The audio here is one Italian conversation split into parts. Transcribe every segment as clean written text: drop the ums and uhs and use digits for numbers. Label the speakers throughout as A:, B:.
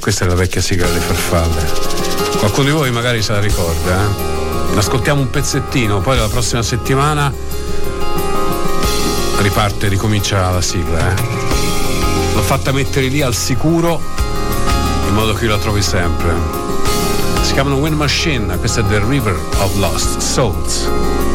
A: questa è la vecchia sigla delle farfalle. Qualcuno di voi magari se la ricorda, Ascoltiamo un pezzettino, poi la prossima settimana ricomincia la sigla, L'ho fatta mettere lì al sicuro in modo che io la trovi sempre. Si chiamano Wind Machine, questa è The River of Lost Souls.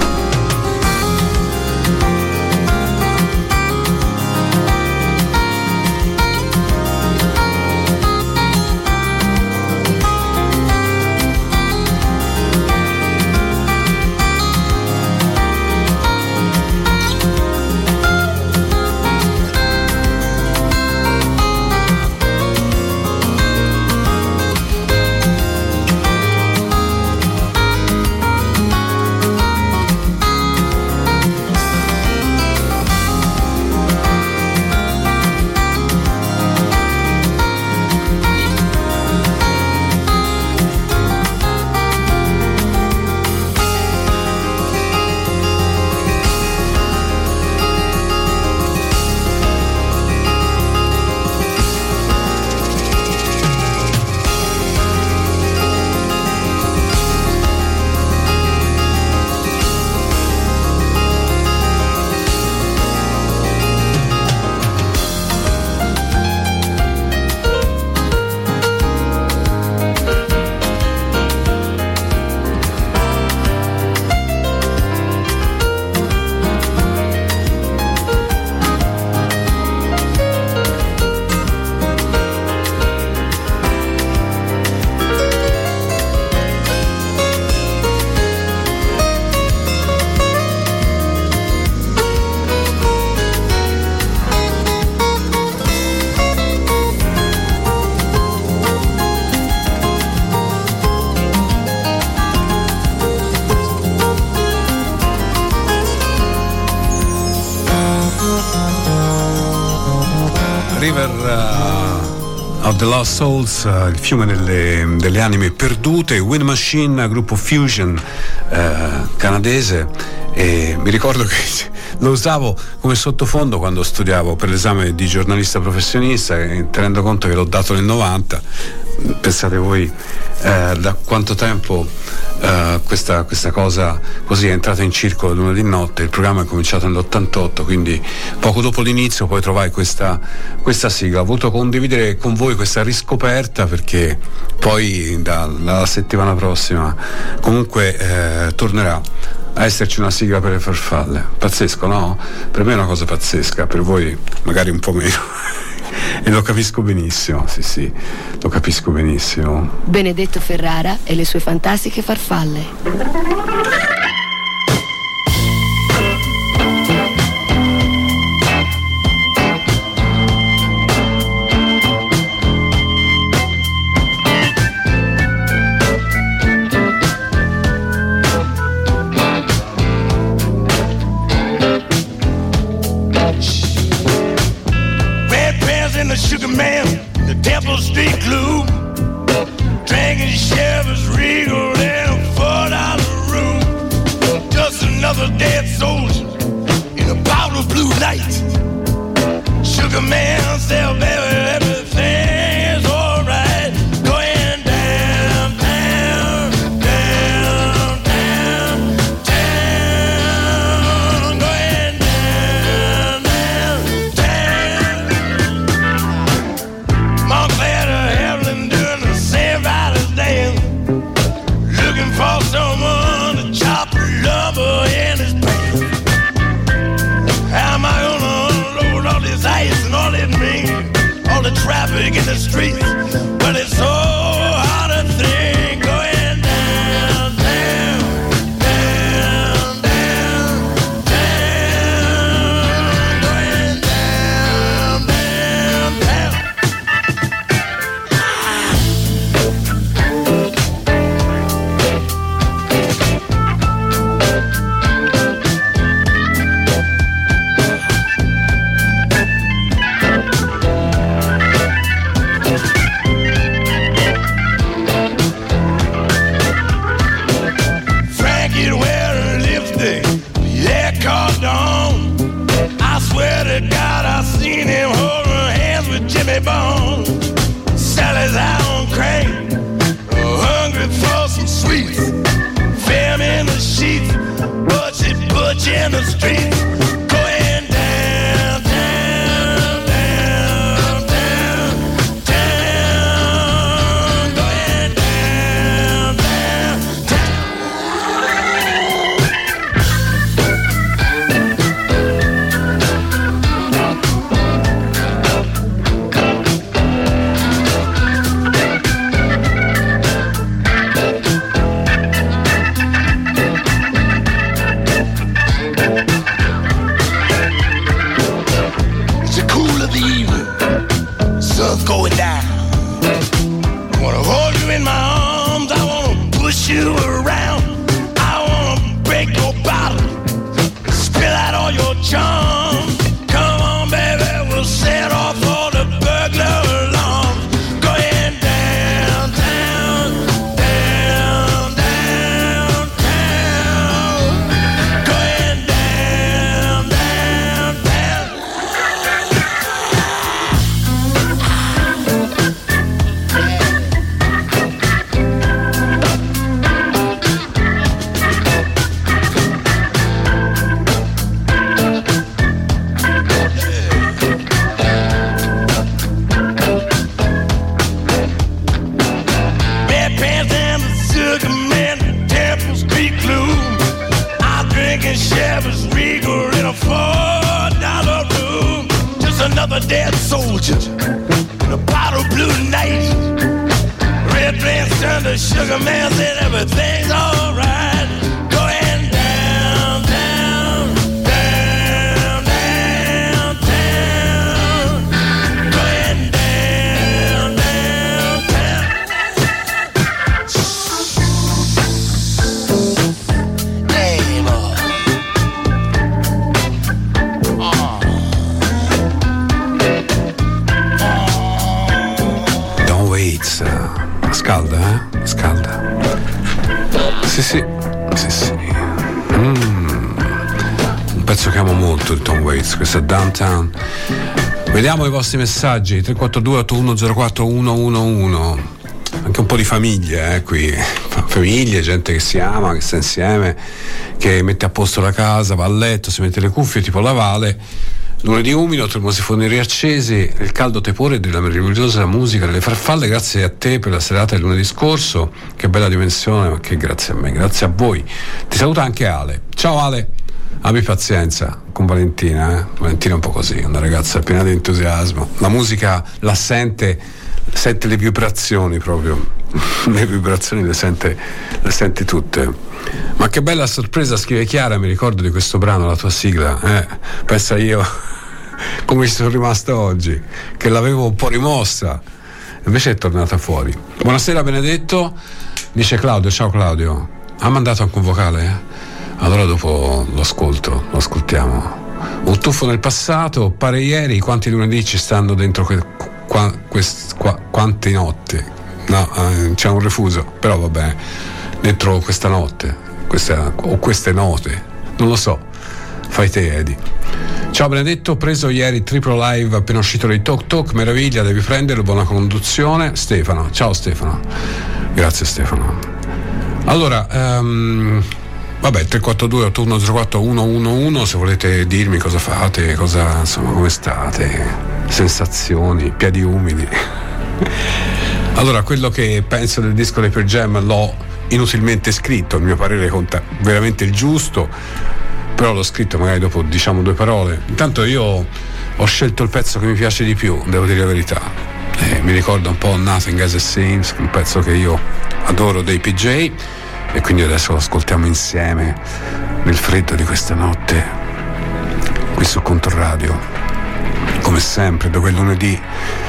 A: of the Lost Souls, il fiume delle anime perdute. Wind Machine, gruppo fusion canadese, e mi ricordo che lo usavo come sottofondo quando studiavo per l'esame di giornalista professionista, e tenendo conto che l'ho dato nel 90, pensate voi da quanto tempo questa cosa così è entrata in circolo lunedì notte. Il programma è cominciato nell'88, quindi poco dopo l'inizio poi trovai questa sigla. Ho voluto condividere con voi questa riscoperta, perché poi dalla settimana prossima comunque tornerà a esserci una sigla per le farfalle. Pazzesco, no? Per me è una cosa pazzesca, per voi magari un po' meno. E lo capisco benissimo, sì, lo capisco benissimo.
B: Benedetto Ferrara e le sue fantastiche farfalle.
C: Sugar man, the Temple Street Clue, drinking Chevys Regal in a $4 room. Just another dead soldier in a bottle of blue light. Sugar man said, baby, everything's alright. Going down, down, down, down, down, going down, down, down. Montclair to Evelyn doing the same Riders dance, looking for someone to chop lumber in his pants. How am I gonna unload all this ice and all that rain, all the traffic in the streets? But it's so hard to think. Going down, down, down, down, down, going down, down, down. you around. I wanna break your bottle, spill out all your charm. Come on, baby, we'll set off all the burglar alarms. Go ahead downtown, down, downtown. Go ahead down, downtown. Red pants and the sugar man, Temple Street Gloom. I'm drinking Chevrolet's Regal in a $4 room. Just another dead soldier in a bottle of blue tonight. Red pants turned to sugar man, said everything's alright. Go ahead downtown, down, downtown. Go ahead down, downtown. Hey, boy.
A: Don't wait, scalda, scalda. Sì. Un pezzo che amo molto, il Tom Waits, questo è Downtown. Vediamo i vostri messaggi, 342-8104-111. Anche un po' di famiglie, qui. Famiglie, gente che si ama, che sta insieme, che mette a posto la casa, va a letto, si mette le cuffie, tipo la Vale. Lunedì umido, termosifoni riaccesi, il caldo tepore della meravigliosa musica delle farfalle. Grazie a te per la serata del lunedì scorso, che bella dimensione, ma che grazie a me, grazie a voi. Ti saluta anche Ale. Ciao Ale, abbi pazienza con Valentina, Valentina è un po' così, una ragazza piena di entusiasmo, la musica la sente le vibrazioni proprio, le vibrazioni le sente tutte. Ma che bella sorpresa, scrive Chiara, mi ricordo di questo brano, la tua sigla, pensa io come ci sono rimasto oggi, che l'avevo un po' rimossa, invece è tornata fuori. Buonasera Benedetto, dice Claudio. Ciao Claudio, ha mandato anche un vocale? Allora dopo lo ascoltiamo. Un tuffo nel passato, pare ieri, quanti lunedì ci stanno dentro quante notti? No, c'è un refuso, però vabbè, dentro questa notte, queste note, non lo so, fai te Edi. Ciao Benedetto, ho preso ieri triplo live appena uscito dei Talk, meraviglia, devi prenderlo, buona conduzione. Stefano, ciao Stefano, grazie Stefano. Allora, vabbè, 342-8104-111 se volete dirmi cosa fate, insomma, come state, sensazioni, piedi umidi. Allora, quello che penso del disco dei Pearl Jam l'ho inutilmente scritto, il mio parere conta veramente il giusto, però l'ho scritto magari dopo diciamo due parole. Intanto io ho scelto il pezzo che mi piace di più, devo dire la verità, mi ricorda un po' Nothing As It Seems, un pezzo che io adoro dei PJ, e quindi adesso lo ascoltiamo insieme nel freddo di questa notte qui su Controradio, come sempre, dove il lunedì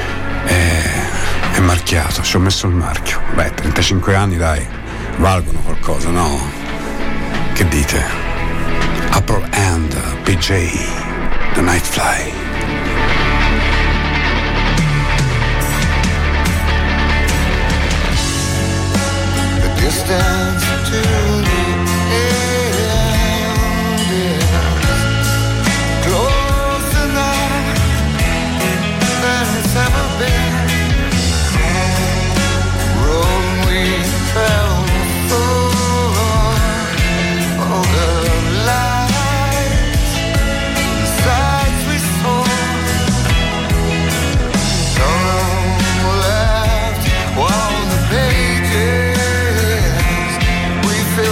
A: è marchiato, ci ho messo il marchio. 35 anni dai, valgono qualcosa, no? Che dite? Upper End, PJ, The Night Fly.
D: The distance to the end is closer now than it's ever been. Road we traveled before, all the lights, the sights we saw. Some left on the pages we filled.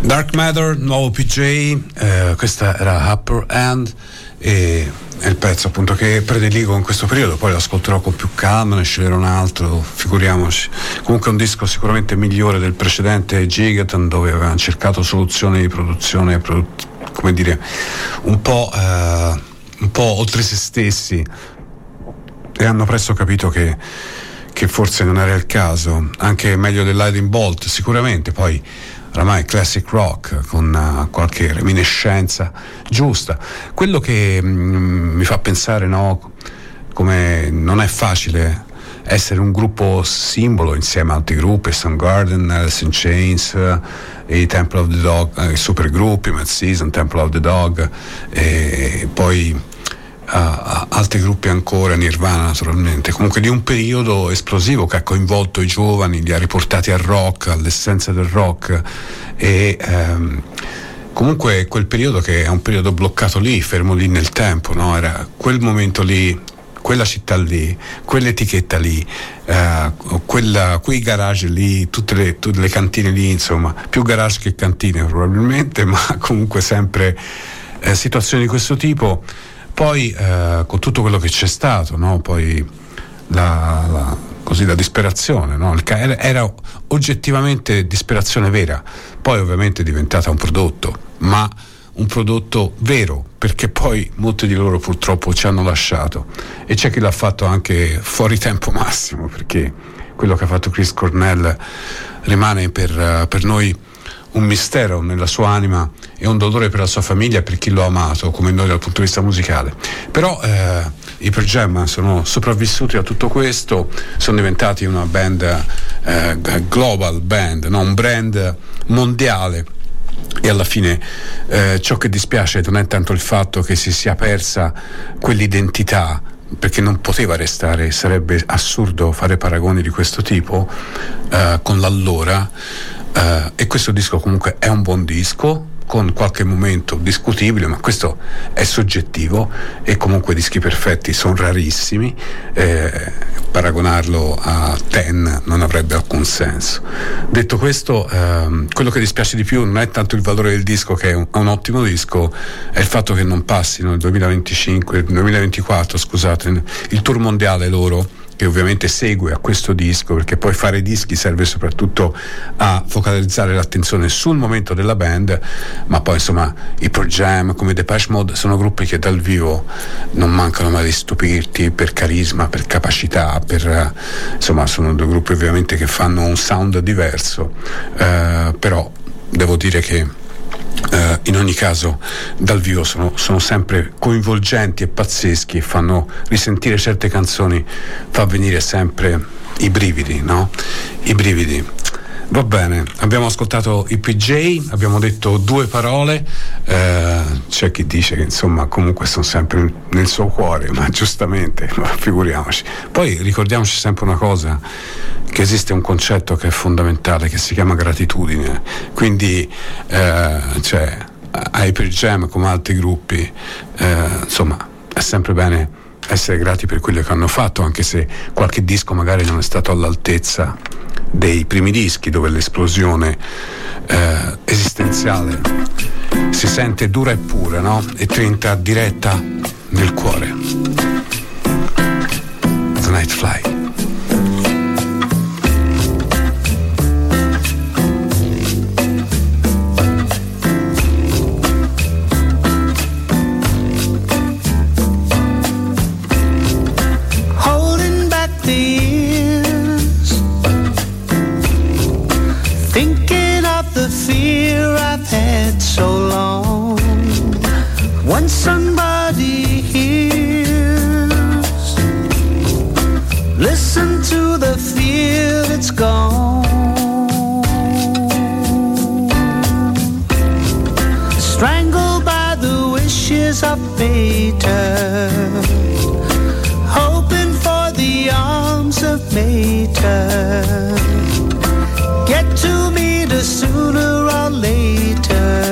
A: Dark Matter, nuovo PJ, questa era Upper End e è il pezzo appunto che prediligo in questo periodo, poi l'ascolterò con più calma, ne sceglierò un altro, figuriamoci. Comunque è un disco sicuramente migliore del precedente Gigaton, dove avevano cercato soluzioni di produzione, come dire, un po' oltre se stessi, e hanno presto capito che forse non era il caso, anche meglio del Lightning Bolt sicuramente, poi oramai classic rock con qualche reminiscenza giusta. Quello che mi fa pensare, no, come non è facile essere un gruppo simbolo insieme a altri gruppi, Soundgarden, Alice in Chains, i Temple of the Dog, i supergruppi, Mad Season, Temple of the Dog, e poi altri gruppi ancora, Nirvana naturalmente, comunque di un periodo esplosivo che ha coinvolto i giovani, li ha riportati al rock, all'essenza del rock, e comunque quel periodo che è un periodo bloccato lì, fermo lì nel tempo, no? Era quel momento lì, quella città lì, quell'etichetta lì, quei garage lì, tutte le cantine lì, insomma, più garage che cantine probabilmente, ma comunque sempre situazioni di questo tipo. Poi con tutto quello che c'è stato, no? Poi la disperazione, no? Era oggettivamente disperazione vera, poi ovviamente è diventata un prodotto, ma un prodotto vero, perché poi molti di loro purtroppo ci hanno lasciato, e c'è chi l'ha fatto anche fuori tempo massimo, perché quello che ha fatto Chris Cornell rimane per noi un mistero nella sua anima e un dolore per la sua famiglia e per chi lo ha amato come noi dal punto di vista musicale. Però i Pearl Jam sono sopravvissuti a tutto questo, sono diventati una band global band, no? Un brand mondiale, e alla fine ciò che dispiace non è tanto il fatto che si sia persa quell'identità, perché non poteva restare, sarebbe assurdo fare paragoni di questo tipo con l'allora. E questo disco comunque è un buon disco, con qualche momento discutibile, ma questo è soggettivo, e comunque dischi perfetti sono rarissimi, paragonarlo a Ten non avrebbe alcun senso. Detto questo, quello che dispiace di più non è tanto il valore del disco, che è un ottimo disco, è il fatto che non passino nel 2024, scusate, il tour mondiale loro, che ovviamente segue a questo disco, perché poi fare dischi serve soprattutto a focalizzare l'attenzione sul momento della band, ma poi insomma i Pearl Jam come Depeche Mode sono gruppi che dal vivo non mancano mai di stupirti per carisma, per capacità, insomma sono due gruppi ovviamente che fanno un sound diverso, però devo dire che in ogni caso dal vivo sono sempre coinvolgenti e pazzeschi, e fanno risentire certe canzoni, fa venire sempre i brividi, no? I brividi. Va bene, abbiamo ascoltato i PJ, abbiamo detto due parole, c'è chi dice che insomma comunque sono sempre nel suo cuore, ma giustamente, ma figuriamoci. Poi ricordiamoci sempre una cosa, che esiste un concetto che è fondamentale, che si chiama gratitudine, quindi cioè ai Pearl Jam come altri gruppi, insomma è sempre bene essere grati per quello che hanno fatto, anche se qualche disco magari non è stato all'altezza dei primi dischi, dove l'esplosione esistenziale si sente dura e pura, no? E ti entra diretta nel cuore. The Night Fly.
E: So long, when somebody hears, listen to the fear that's gone, strangled by the wishes of Mater, hoping for the arms of Mater, get to meet us sooner or later.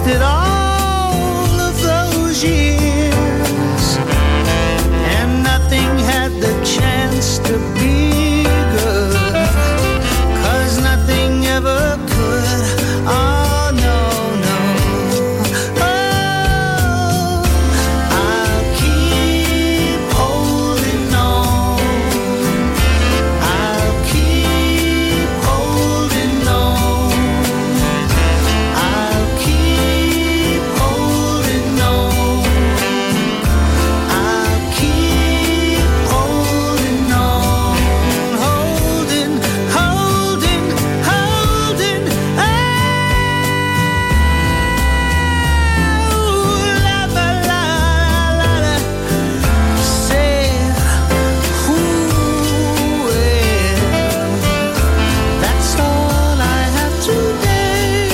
E: wasted all of those years, and nothing had the chance to be good, 'cause nothing ever could. Oh no, no. Oh, I'll keep holding on. I'll keep holding on. I'll keep holding on. I'll keep holding on. Holding, holding, holding. Oh, la la la la la. Said, ooh, well, that's all I have today.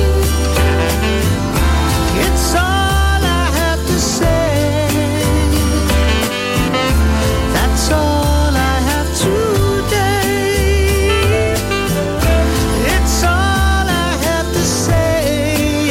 E: It's all I have to say. That's all I have today. It's all I have to say.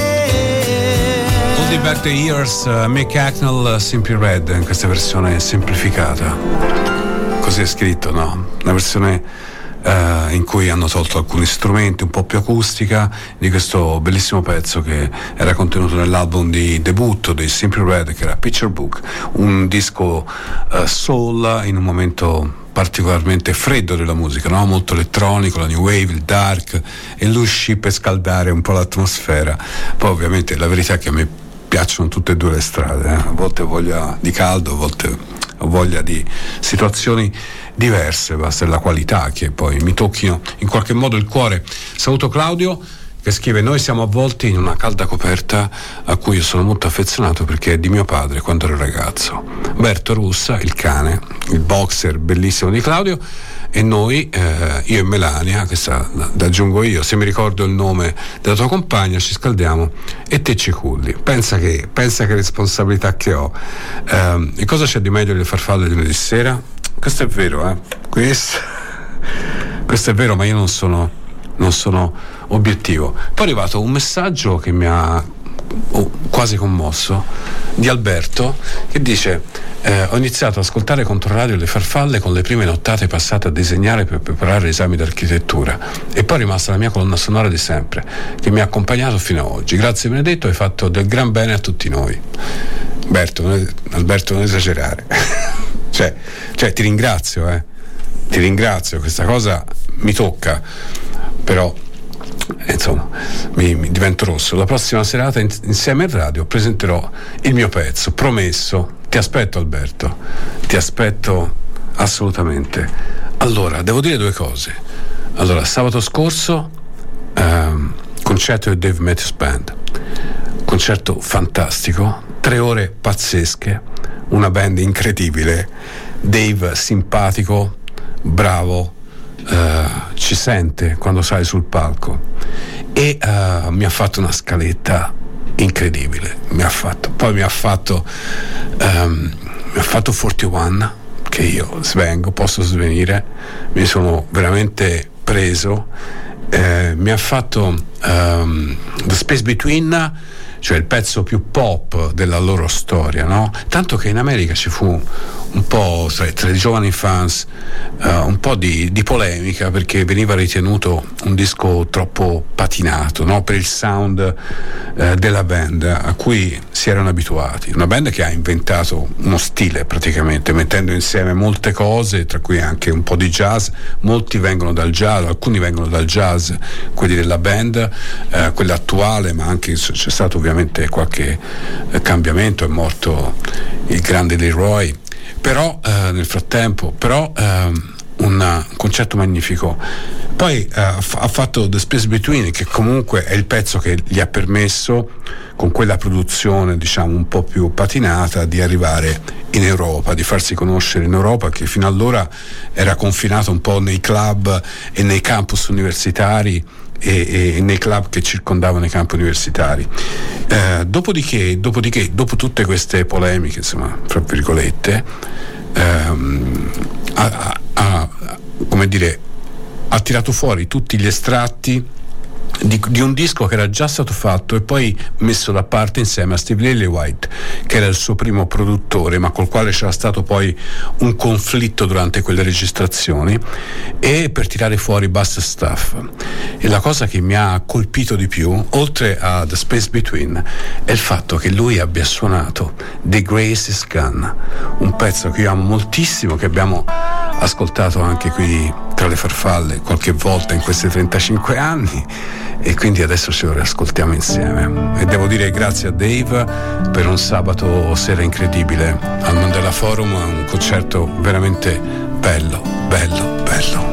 E: Yeah.
A: Holding Back the Years, Mick Hacknell, Simply Red, in questa versione semplificata. Così è scritto, no? Una versione in cui hanno tolto alcuni strumenti, un po' più acustica, di questo bellissimo pezzo che era contenuto nell'album di debutto dei Simply Red, che era Picture Book, un disco soul in un momento particolarmente freddo della musica, no? Molto elettronico, la new wave, il dark, e lui uscì per scaldare un po' l'atmosfera. Poi ovviamente la verità è che a me piacciono tutte e due le strade, a volte ho voglia di caldo, a volte ho voglia di situazioni diverse, basta la qualità che poi mi tocchino in qualche modo il cuore. Saluto Claudio che scrive: noi siamo avvolti in una calda coperta a cui io sono molto affezionato perché è di mio padre quando ero ragazzo. Berto Russa, il cane, il boxer bellissimo di Claudio, e noi, io e Melania, questa da aggiungo io, se mi ricordo il nome della tua compagna, ci scaldiamo e te ci culli. Pensa che responsabilità che ho. E cosa c'è di meglio delle farfalle di lunedì sera? Questo è vero, questo è vero, ma io non sono obiettivo. Poi è arrivato un messaggio che mi ha quasi commosso, di Alberto, che dice: ho iniziato ad ascoltare Controradio le farfalle con le prime nottate passate a disegnare per preparare esami d'architettura, e poi è rimasta la mia colonna sonora di sempre, che mi ha accompagnato fino ad oggi. Grazie Benedetto, hai fatto del gran bene a tutti noi. Alberto, non esagerare. cioè ti ringrazio, questa cosa mi tocca, però insomma mi divento rosso. La prossima serata insieme al radio presenterò il mio pezzo, promesso. Ti aspetto Alberto, ti aspetto assolutamente. Allora, devo dire due cose. Allora, sabato scorso concerto di Dave Matthews Band, concerto fantastico, 3 ore pazzesche, una band incredibile, Dave simpatico, bravo, ci sente quando sale sul palco, e mi ha fatto una scaletta incredibile. Mi ha fatto 41, che io posso svenire, mi sono veramente preso. Mi ha fatto The Space Between, cioè il pezzo più pop della loro storia, no? Tanto che in America ci fu un po' tra i giovani fans un po' di polemica, perché veniva ritenuto un disco troppo patinato, no? Per il sound della band a cui si erano abituati. Una band che ha inventato uno stile praticamente, mettendo insieme molte cose, tra cui anche un po' di jazz. Molti vengono dal jazz, alcuni vengono dal jazz, quelli della band, quella attuale, ma anche c'è stato ovviamente qualche cambiamento, è morto il grande Leroy. Però nel frattempo un concerto magnifico. Poi ha fatto The Space Between, che comunque è il pezzo che gli ha permesso, con quella produzione diciamo un po' più patinata, di arrivare in Europa, di farsi conoscere in Europa, che fino allora era confinato un po' nei club e nei campus universitari e nei club che circondavano i campi universitari. Dopodiché, dopo tutte queste polemiche, insomma, fra virgolette, come dire, ha tirato fuori tutti gli estratti di un disco che era già stato fatto e poi messo da parte insieme a Steve Lillywhite, che era il suo primo produttore, ma col quale c'era stato poi un conflitto durante quelle registrazioni, e per tirare fuori Bust Stuff. E la cosa che mi ha colpito di più, oltre a The Space Between, è il fatto che lui abbia suonato The Grace Is Gone, un pezzo che io amo moltissimo, che abbiamo ascoltato anche qui tra le farfalle qualche volta in questi 35 anni, e quindi adesso ce lo riascoltiamo insieme. E devo dire grazie a Dave per un sabato sera incredibile al Mandela Forum, un concerto veramente bello, bello, bello.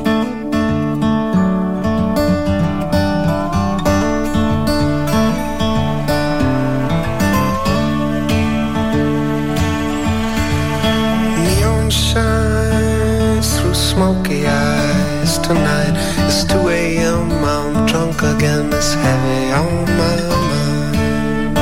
D: Smoky eyes tonight. It's 2 a.m. I'm drunk again. It's heavy on my mind.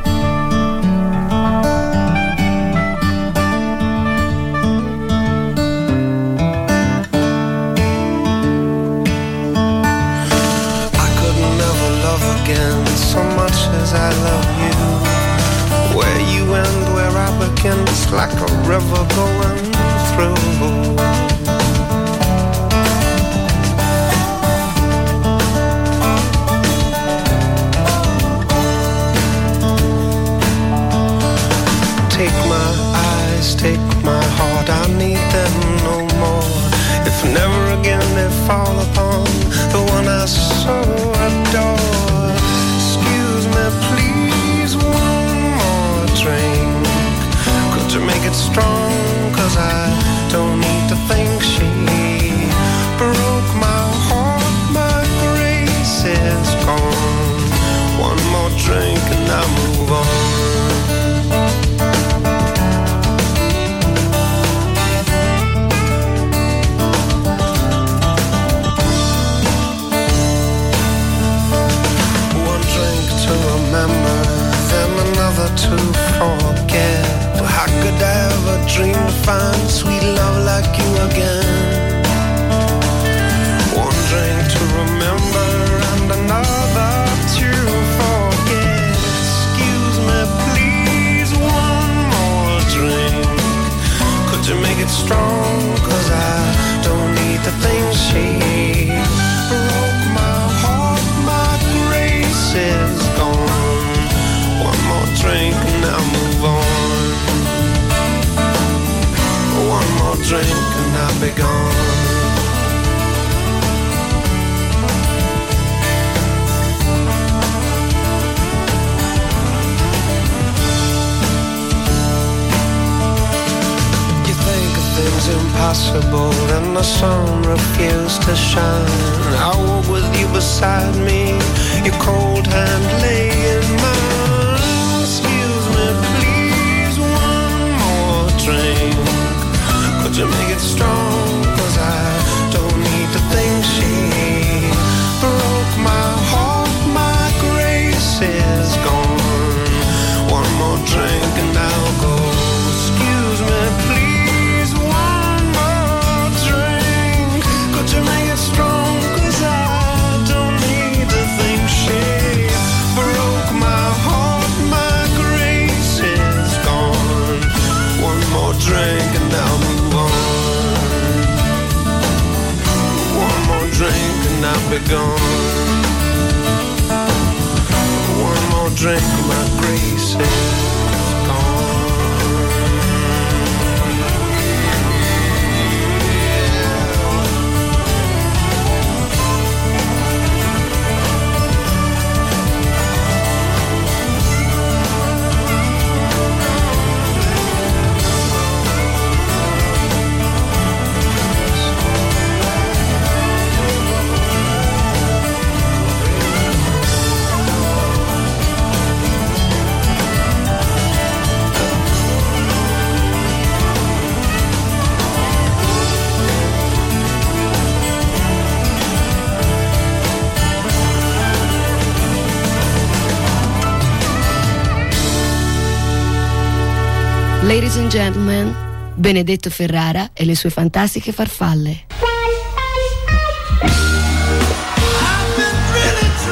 D: I could never love again so much as I love you. Where you end, where I begin, it's like a river going through. Take my eyes, take my heart, I need them no more. If never again they fall upon the one I so adore. Excuse me, please, one more drink. Could you make it strong? 'Cause I don't need to think she broke my heart, my grace is gone. One more drink and I move on. To forget, but how could I ever dream to find sweet love like you again? One drink to remember and another to forget. Excuse me, please, one more drink. Could you make it strong? 'Cause I don't need to think she broke my heart, my grace is gone. One more drink and I'll move on. One more drink and I'll be gone. You think of things impossible and the sun refused to shine. I walk with you beside me, your cold hand lay in mine. Could you make it strong? 'Cause I don't need to think she broke my heart, my grace is gone. One more drink and I'll go. Excuse me, please, one more drink. Could you make it strong? 'Cause I don't need to think she broke my heart, my grace is gone. One more drink and I'll move. Drink and I'll be gone. One more drink, my grace is gone.
B: Ladies and gentlemen, Benedetto Ferrara e le sue fantastiche farfalle.
C: I've been really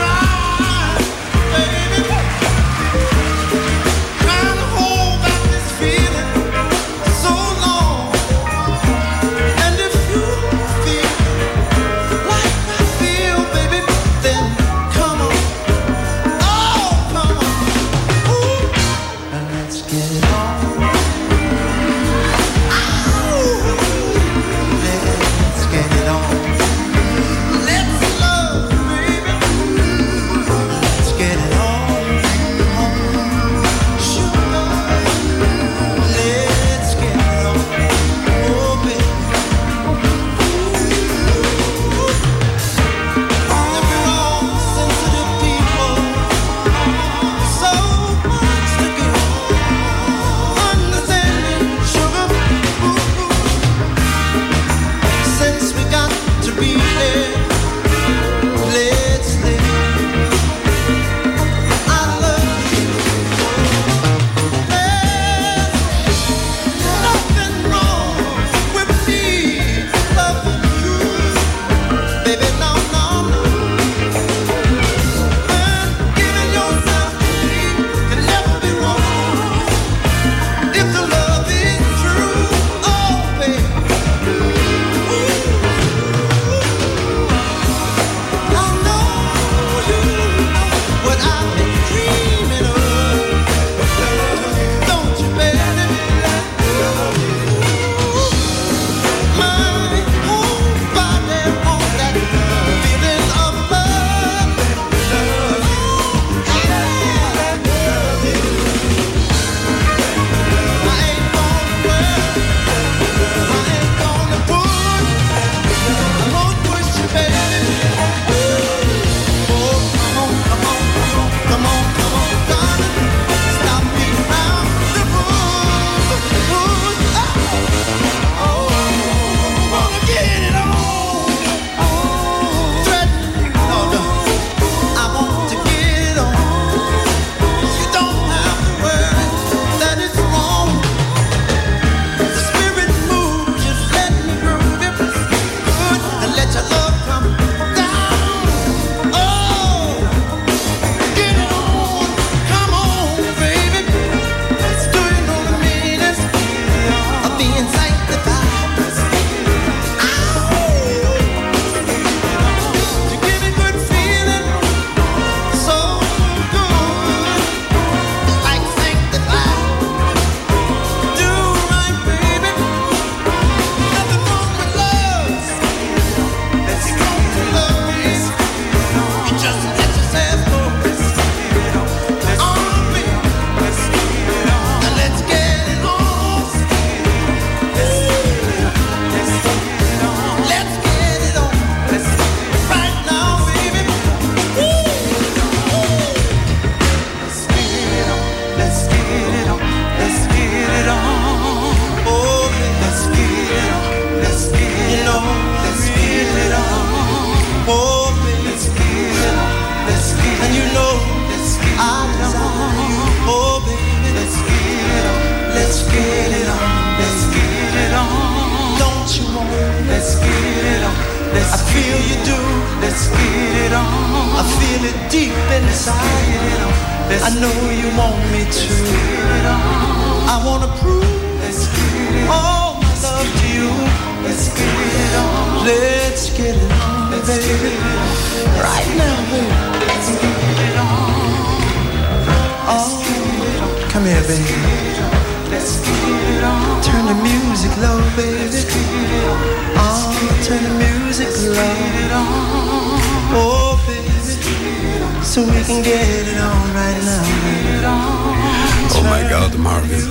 D: You know, let's get it on. Oh, baby, let's get it on. And you know, I desire you. Oh, baby, let's get it on. Let's get it on. Let's get it on. Don't you want it? Let's get it on. I feel you do. Let's get it on. I feel it deep inside. I know you want me to. I wanna prove all my love to you. Let's get it on. Let's get it on, baby. Right now, baby. Let's get it on. Oh, come here, baby. Let's get it on. Turn the music low, baby. Oh, turn the music low. Oh, baby. So we can get it on right now.
A: Oh my God, Marvin.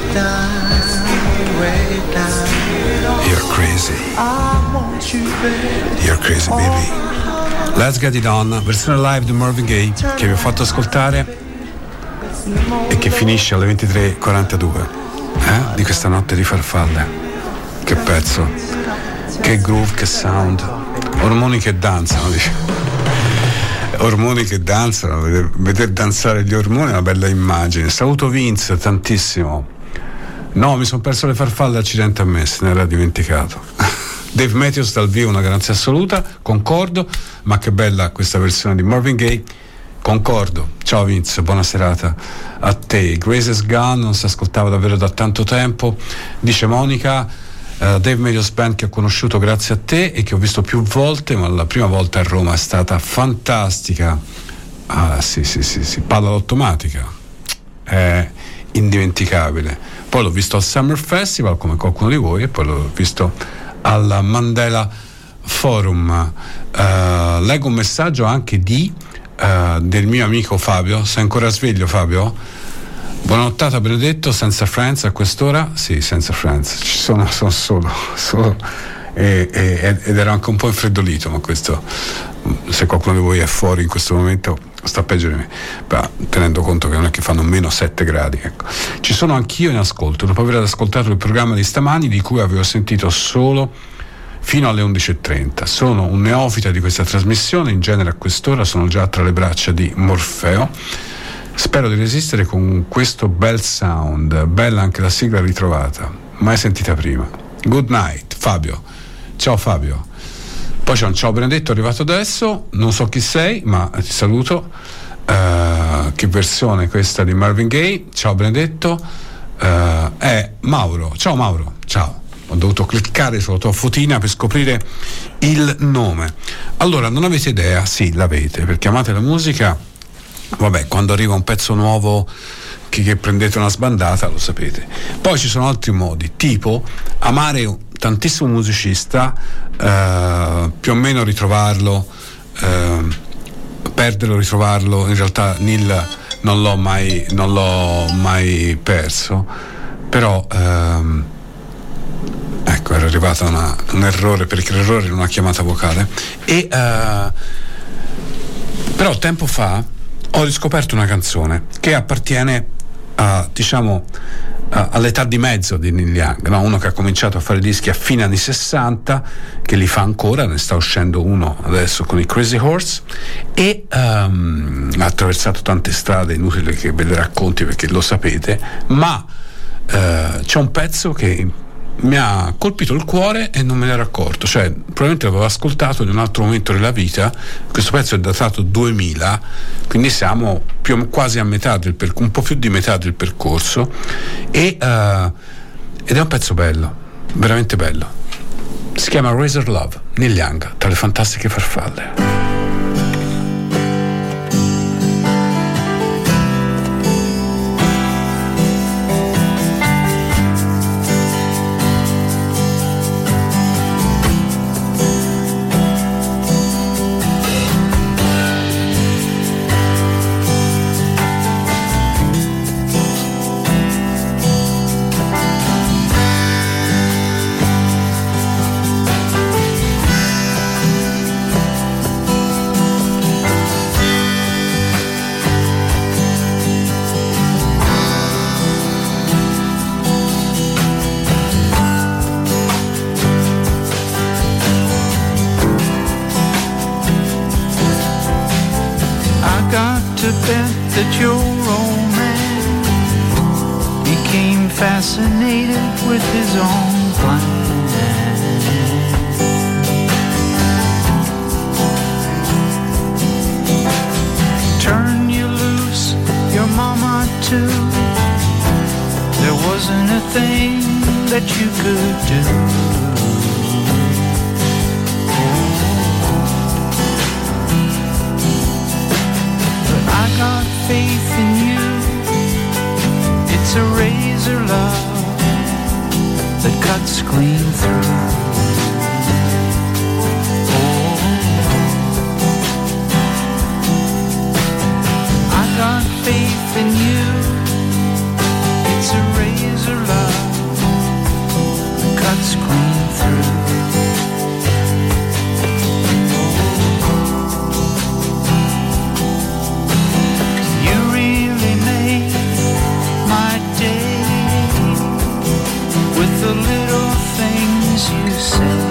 A: You're crazy. You're crazy, baby. Let's Get It On, versione live di Marvin Gaye che vi ho fatto ascoltare e che finisce alle 23:42 di questa notte di farfalle. Che pezzo, che groove, che sound, ormoni che danzano, dice. Ormoni che danzano, vedere danzare gli ormoni è una bella immagine. Saluto Vince tantissimo. No, mi sono perso le farfalle, accidente a me, se ne era dimenticato. Dave Matthews dal vivo, una garanzia assoluta, concordo, ma che bella questa versione di Marvin Gaye, concordo. Ciao Vince, buona serata a te. Grace is Gone non si ascoltava davvero da tanto tempo, dice Monica. Dave Matthews Band che ho conosciuto grazie a te e che ho visto più volte, ma la prima volta a Roma è stata fantastica. Sì, palla automatica, è indimenticabile. Poi l'ho visto al Summer Festival come qualcuno di voi e poi l'ho visto al Mandela Forum. Leggo un messaggio anche del mio amico Fabio. Sei ancora sveglio, Fabio? Buonanottata Benedetto, senza Friends a quest'ora? Sì, senza Friends, ci sono solo ed ero anche un po' infreddolito, ma questo, se qualcuno di voi è fuori in questo momento, sta peggio di me, tenendo conto che non è che fanno meno 7 gradi, ecco. Ci sono anch'io in ascolto, dopo aver ascoltato il programma di stamani, di cui avevo sentito solo fino alle 11:30. Sono un neofita di questa trasmissione, in genere a quest'ora sono già tra le braccia di Morfeo. Spero di resistere con questo bel sound, bella anche la sigla ritrovata, mai sentita prima. Good night, Fabio. Ciao Fabio. Poi c'è un ciao Benedetto arrivato adesso, non so chi sei, ma ti saluto. Che versione questa di Marvin Gaye? Ciao Benedetto. È Mauro. Ciao Mauro, ciao. Ho dovuto cliccare sulla tua fotina per scoprire il nome. Allora, non avete idea? Sì, l'avete, perché amate la musica. Vabbè, quando arriva un pezzo nuovo che prendete una sbandata, lo sapete. Poi ci sono altri modi, tipo amare tantissimo un musicista, più o meno ritrovarlo, perderlo, ritrovarlo. In realtà Neil non l'ho mai perso, però ecco, era arrivato un errore, perché l'errore era una chiamata vocale. E però tempo fa ho riscoperto una canzone che appartiene all'età di mezzo di Neil Young, no? Uno che ha cominciato a fare dischi a fine anni 60, che li fa ancora, ne sta uscendo uno adesso con i Crazy Horse, e ha attraversato tante strade, inutile che ve le racconti perché lo sapete, ma c'è un pezzo che mi ha colpito il cuore e non me ne ero accorto, cioè probabilmente l'avevo ascoltato in un altro momento della vita. Questo pezzo è datato 2000, quindi siamo quasi a metà un po' più di metà del percorso, ed è un pezzo bello, veramente bello. Si chiama Razor Love, Neil Young, tra le fantastiche farfalle.
E: bet that your old man became fascinated with his own plan. Turn you loose, your mama too. There wasn't a thing that you could do. But I got faith in you. It's a razor love that cuts clean through. Got faith in you. It's a razor love that cuts clean through. You really made my day with the little things you say.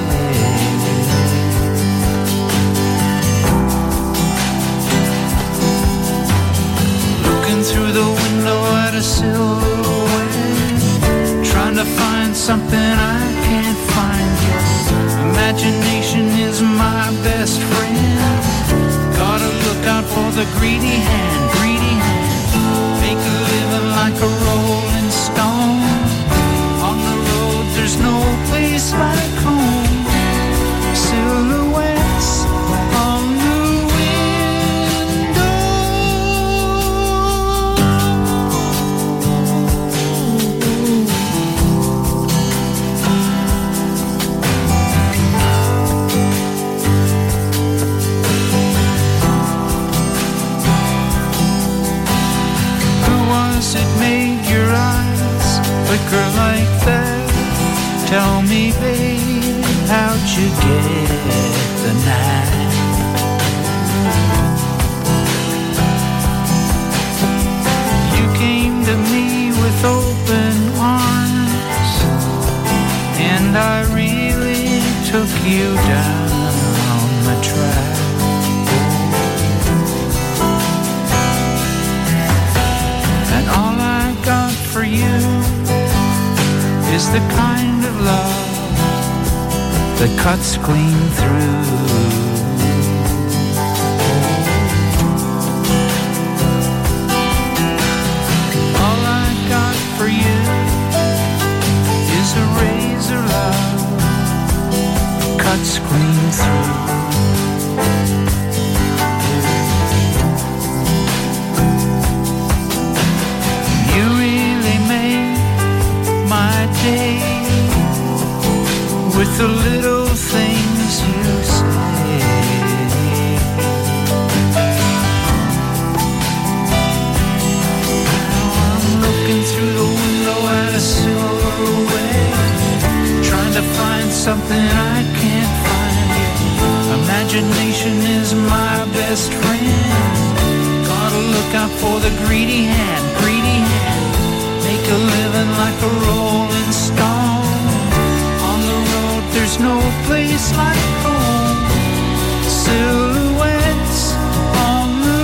E: Through the window at a silhouette, trying to find something I can't find yet. Imagination is my best friend. Gotta look out for the greedy hand, greedy hand. Make a living like a rolling stone. On the road there's no place like home. Silhouettes on the flicker like that. Tell me, babe, how'd you get the night? You came to me with open arms, and I really took you down the track. And all I got for you is the kind of love that cuts clean through. All I got for you is a razor love that cuts clean through. You really made my day with the little things you say. Now I'm looking through the window at a silhouette, trying to find something I can't find yet. Imagination is my best friend. Gotta look out for the greedy hand, greedy hand. Make a living like a rolling stone. On the road there's no place like home. Silhouettes on the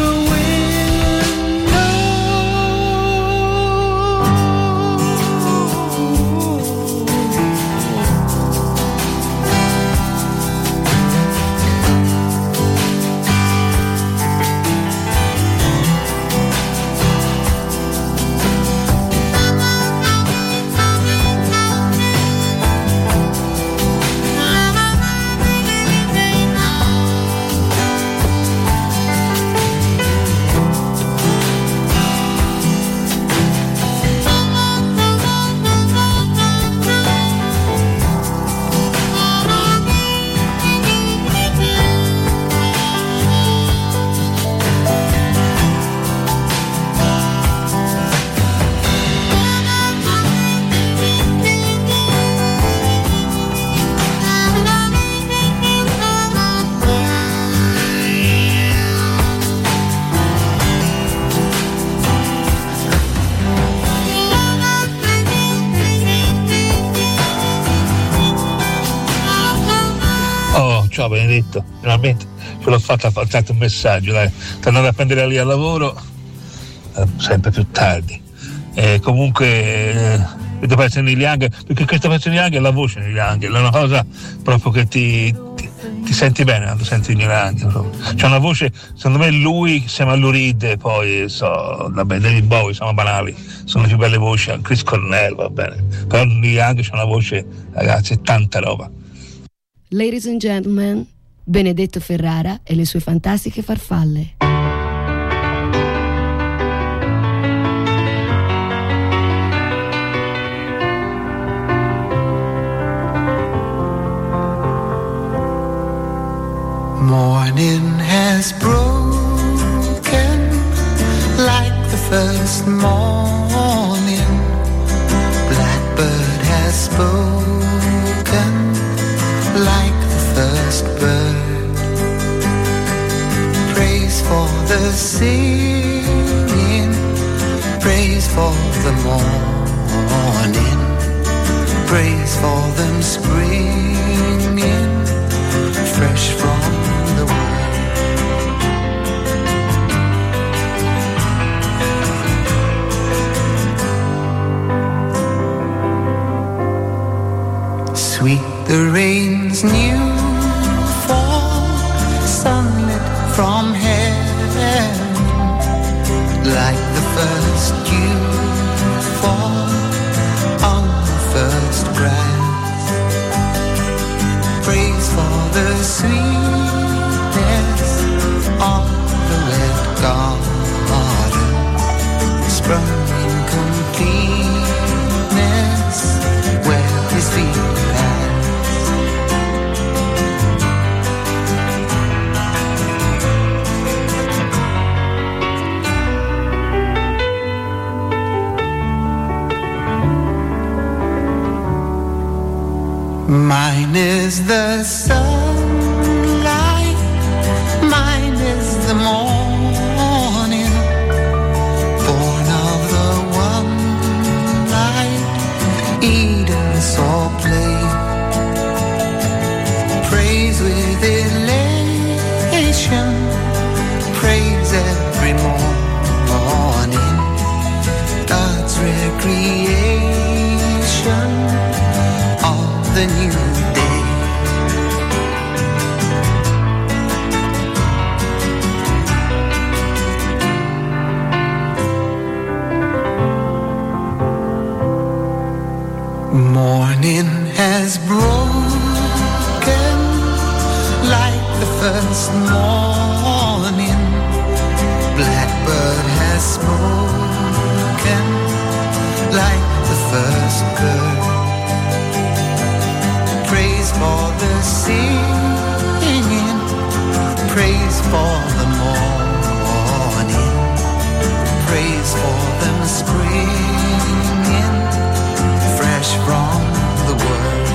F: Ciao Benedetto, finalmente ce l'ho fatta, ho fatto un messaggio, dai, sto andando a prendere lì al lavoro, sempre più tardi. Comunque questo pezzo di Neil Young, perché questo pezzo di Neil Young è la voce di Neil Young, è una cosa proprio che ti senti bene quando senti Neil Young. C'è una voce, secondo me lui insieme a Lou Reed e poi David Bowie sono banali, sono le più belle voci, Chris Cornell va bene, però Neil Young c'è una voce, ragazzi, è tanta roba.
B: Ladies and gentlemen, Benedetto Ferrara e le sue fantastiche farfalle.
D: Morning has broken like the first morning. Blackbird has spoken like the first bird. Praise for the singing, praise for the morning, praise for them springing fresh from the world. Sweet the rain's new fall, sunlit from heaven, like the first dew fall on the first grass. Praise for the sweetness of the red garden, sprung in completeness where his feet pass. Mine is the sunlight, mine is the morning, born of the one light Eden saw play. Praise with elation, praise every morning, God's recreation of the new day. Morning has broken like the first morning. Blackbird has spoken like the first bird. Praise for the singing, praise for the morning, praise for them springing fresh from the world.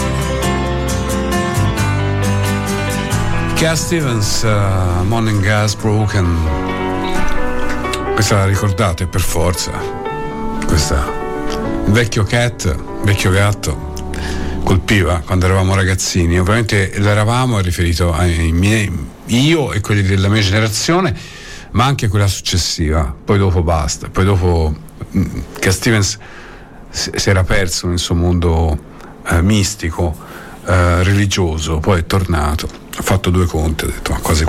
A: Cat Stevens, Morning Has Broken. Questa la ricordate per forza. Questa, il vecchio vecchio gatto, colpiva quando eravamo ragazzini. Ovviamente l'eravamo, è riferito ai miei, io e quelli della mia generazione, ma anche quella successiva. Poi dopo basta, poi dopo Cat Stevens si era perso nel suo mondo mistico, religioso, poi è tornato, ha fatto due conti, ha detto ma quasi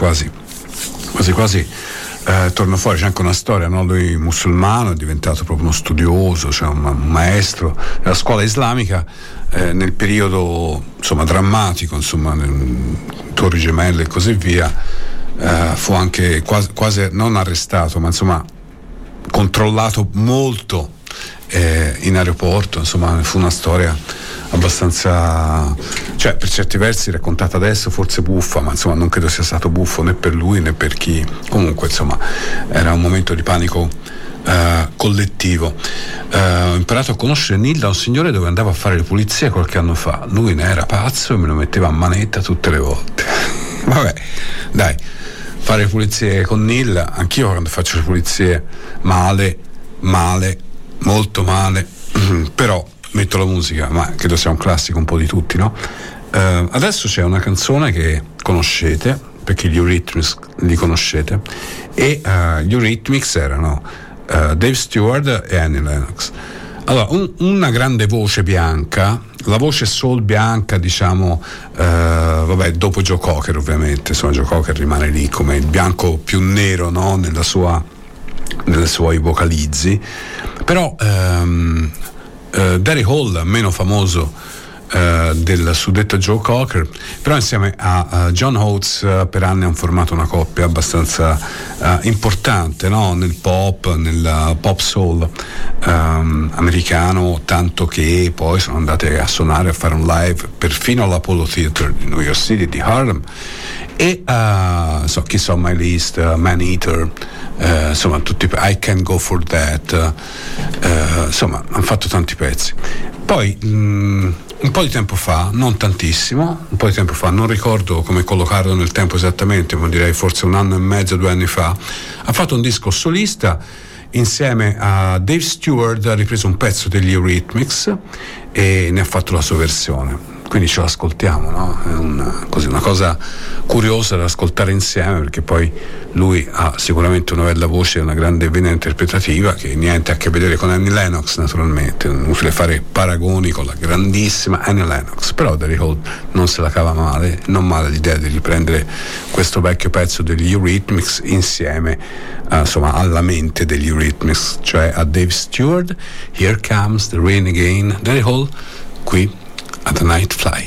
A: torno fuori. C'è anche una storia, no? Lui musulmano, è diventato proprio uno studioso, cioè un maestro della scuola islamica, nel periodo insomma drammatico, insomma Torri Gemelle e così via, fu anche quasi non arrestato, ma insomma controllato molto in aeroporto. Insomma fu una storia abbastanza, cioè per certi versi raccontata adesso forse buffa, ma insomma non credo sia stato buffo né per lui né per chi. Comunque insomma era un momento di panico collettivo. Ho imparato a conoscere Neil da un signore dove andavo a fare le pulizie qualche anno fa. Lui ne era pazzo e me lo metteva a manetta tutte le volte. Vabbè, dai, fare pulizie con Neil, anch'io quando faccio le pulizie male, molto male, però metto la musica, ma credo sia un classico un po' di tutti, no? Adesso c'è una canzone che conoscete, perché gli Eurythmics li conoscete, e gli Eurythmics erano Dave Stewart e Annie Lennox. Allora, una grande voce bianca, la voce soul bianca, diciamo, dopo Joe Cocker ovviamente, insomma Joe Cocker rimane lì come il bianco più nero, no? Nelle suoi vocalizzi, però Daryl Hall, meno famoso del suddetto Joe Cocker, però insieme a John Oates per anni hanno formato una coppia abbastanza importante, no? Nel pop soul americano, tanto che poi sono andate a suonare, a fare un live perfino all'Apollo Theater di New York City, di Harlem, e Kiss on My List, Man Eater, insomma tutti, I Can't Go For That, insomma hanno fatto tanti pezzi. Poi un po' di tempo fa, non tantissimo, un po' di tempo fa, non ricordo come collocarlo nel tempo esattamente, ma direi forse 1 anno e mezzo, 2 anni fa, ha fatto un disco solista insieme a Dave Stewart, ha ripreso un pezzo degli Eurythmics e ne ha fatto la sua versione. Quindi ce l'ascoltiamo, no? È una cosa curiosa da ascoltare insieme, perché poi lui ha sicuramente una bella voce e una grande vena interpretativa che niente a che vedere con Annie Lennox, naturalmente, non è utile fare paragoni con la grandissima Annie Lennox, però Daryl Hall non se la cava male, non male l'idea di riprendere questo vecchio pezzo degli Eurythmics insieme alla mente degli Eurythmics, cioè a Dave Stewart. Here Comes the Rain Again, Daryl Hall qui a The Night Fly.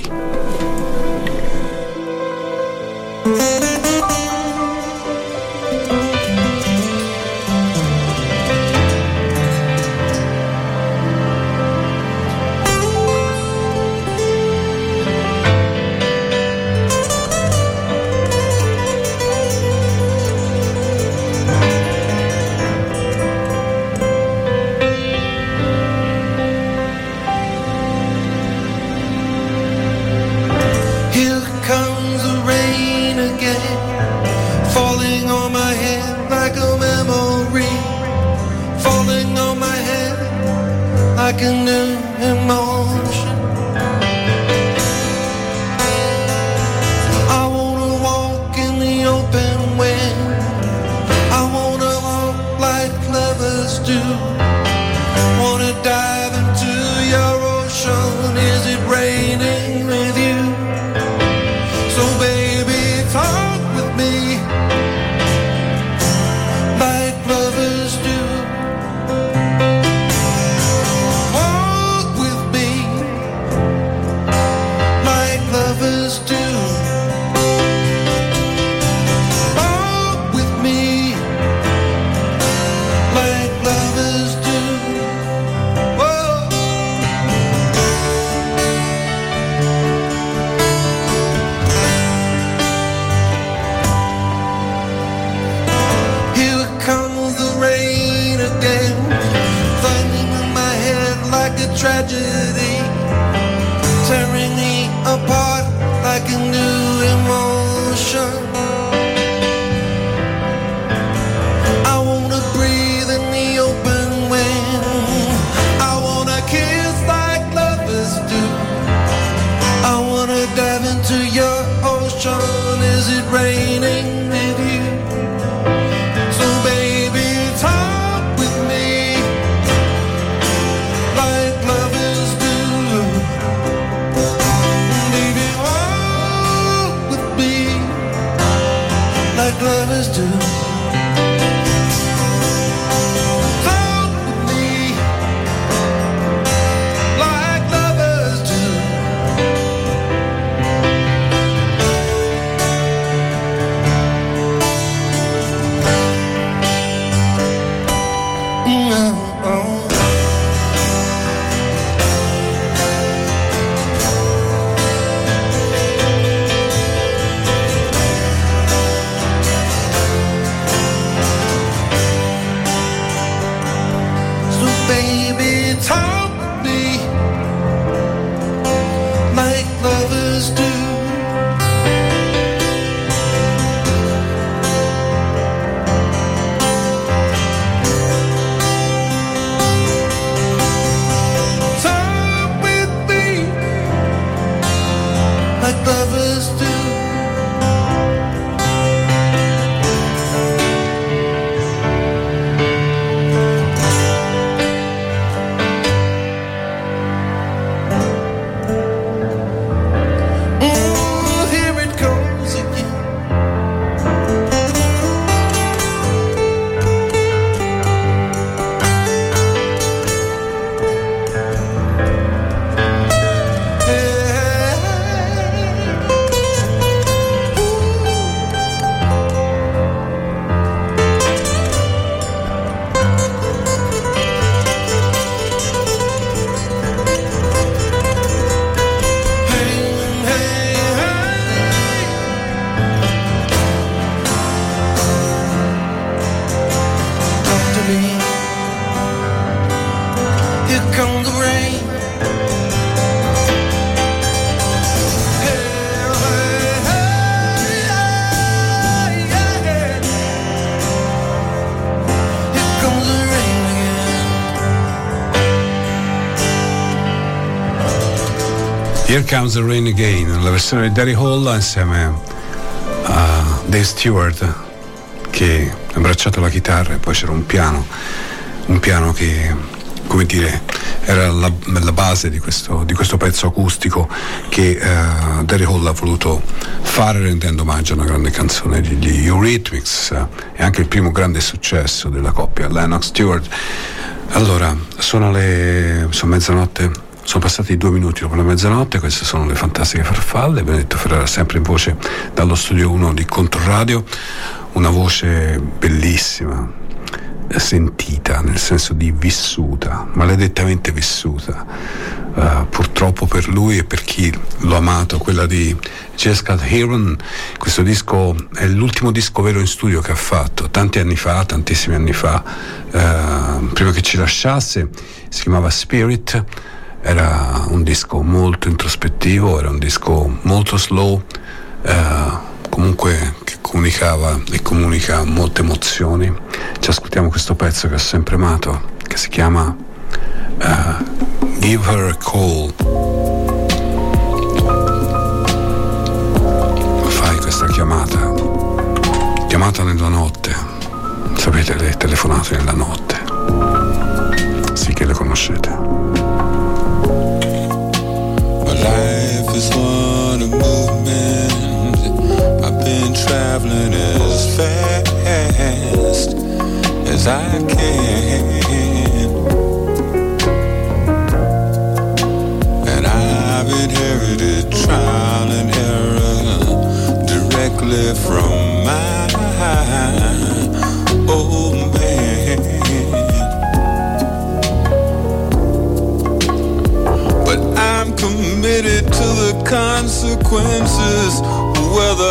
A: Here Comes the Rain Again, la versione di Daryl Hall insieme a Dave Stewart che ha abbracciato la chitarra, e poi c'era un piano che, come dire, era la base di questo pezzo acustico che Daryl Hall ha voluto fare rendendo omaggio a una grande canzone degli Eurythmics e anche il primo grande successo della coppia Lennox Stewart. Allora, sono mezzanotte. Sono passati 2 minuti dopo la mezzanotte, queste sono le fantastiche farfalle. Benedetto Ferrara sempre in voce dallo studio 1 di Controradio, una voce bellissima, sentita, nel senso di vissuta, maledettamente vissuta, purtroppo per lui e per chi l'ha amato, quella di Jessica Heron. Questo disco è l'ultimo disco vero in studio che ha fatto, tantissimi anni fa, prima che ci lasciasse. Si chiamava Spirit. Era un disco molto introspettivo, era un disco molto slow, comunque che comunicava e comunica molte emozioni. Ci ascoltiamo questo pezzo che ho sempre amato, che si chiama Give Her a Call. Fai questa chiamata nella notte, sapete, le telefonate nella notte, sì che le conoscete.
G: Life is one of movement. I've been traveling as fast as I can, and I've inherited trial and error directly from my old man. I'm committed to the consequences, whether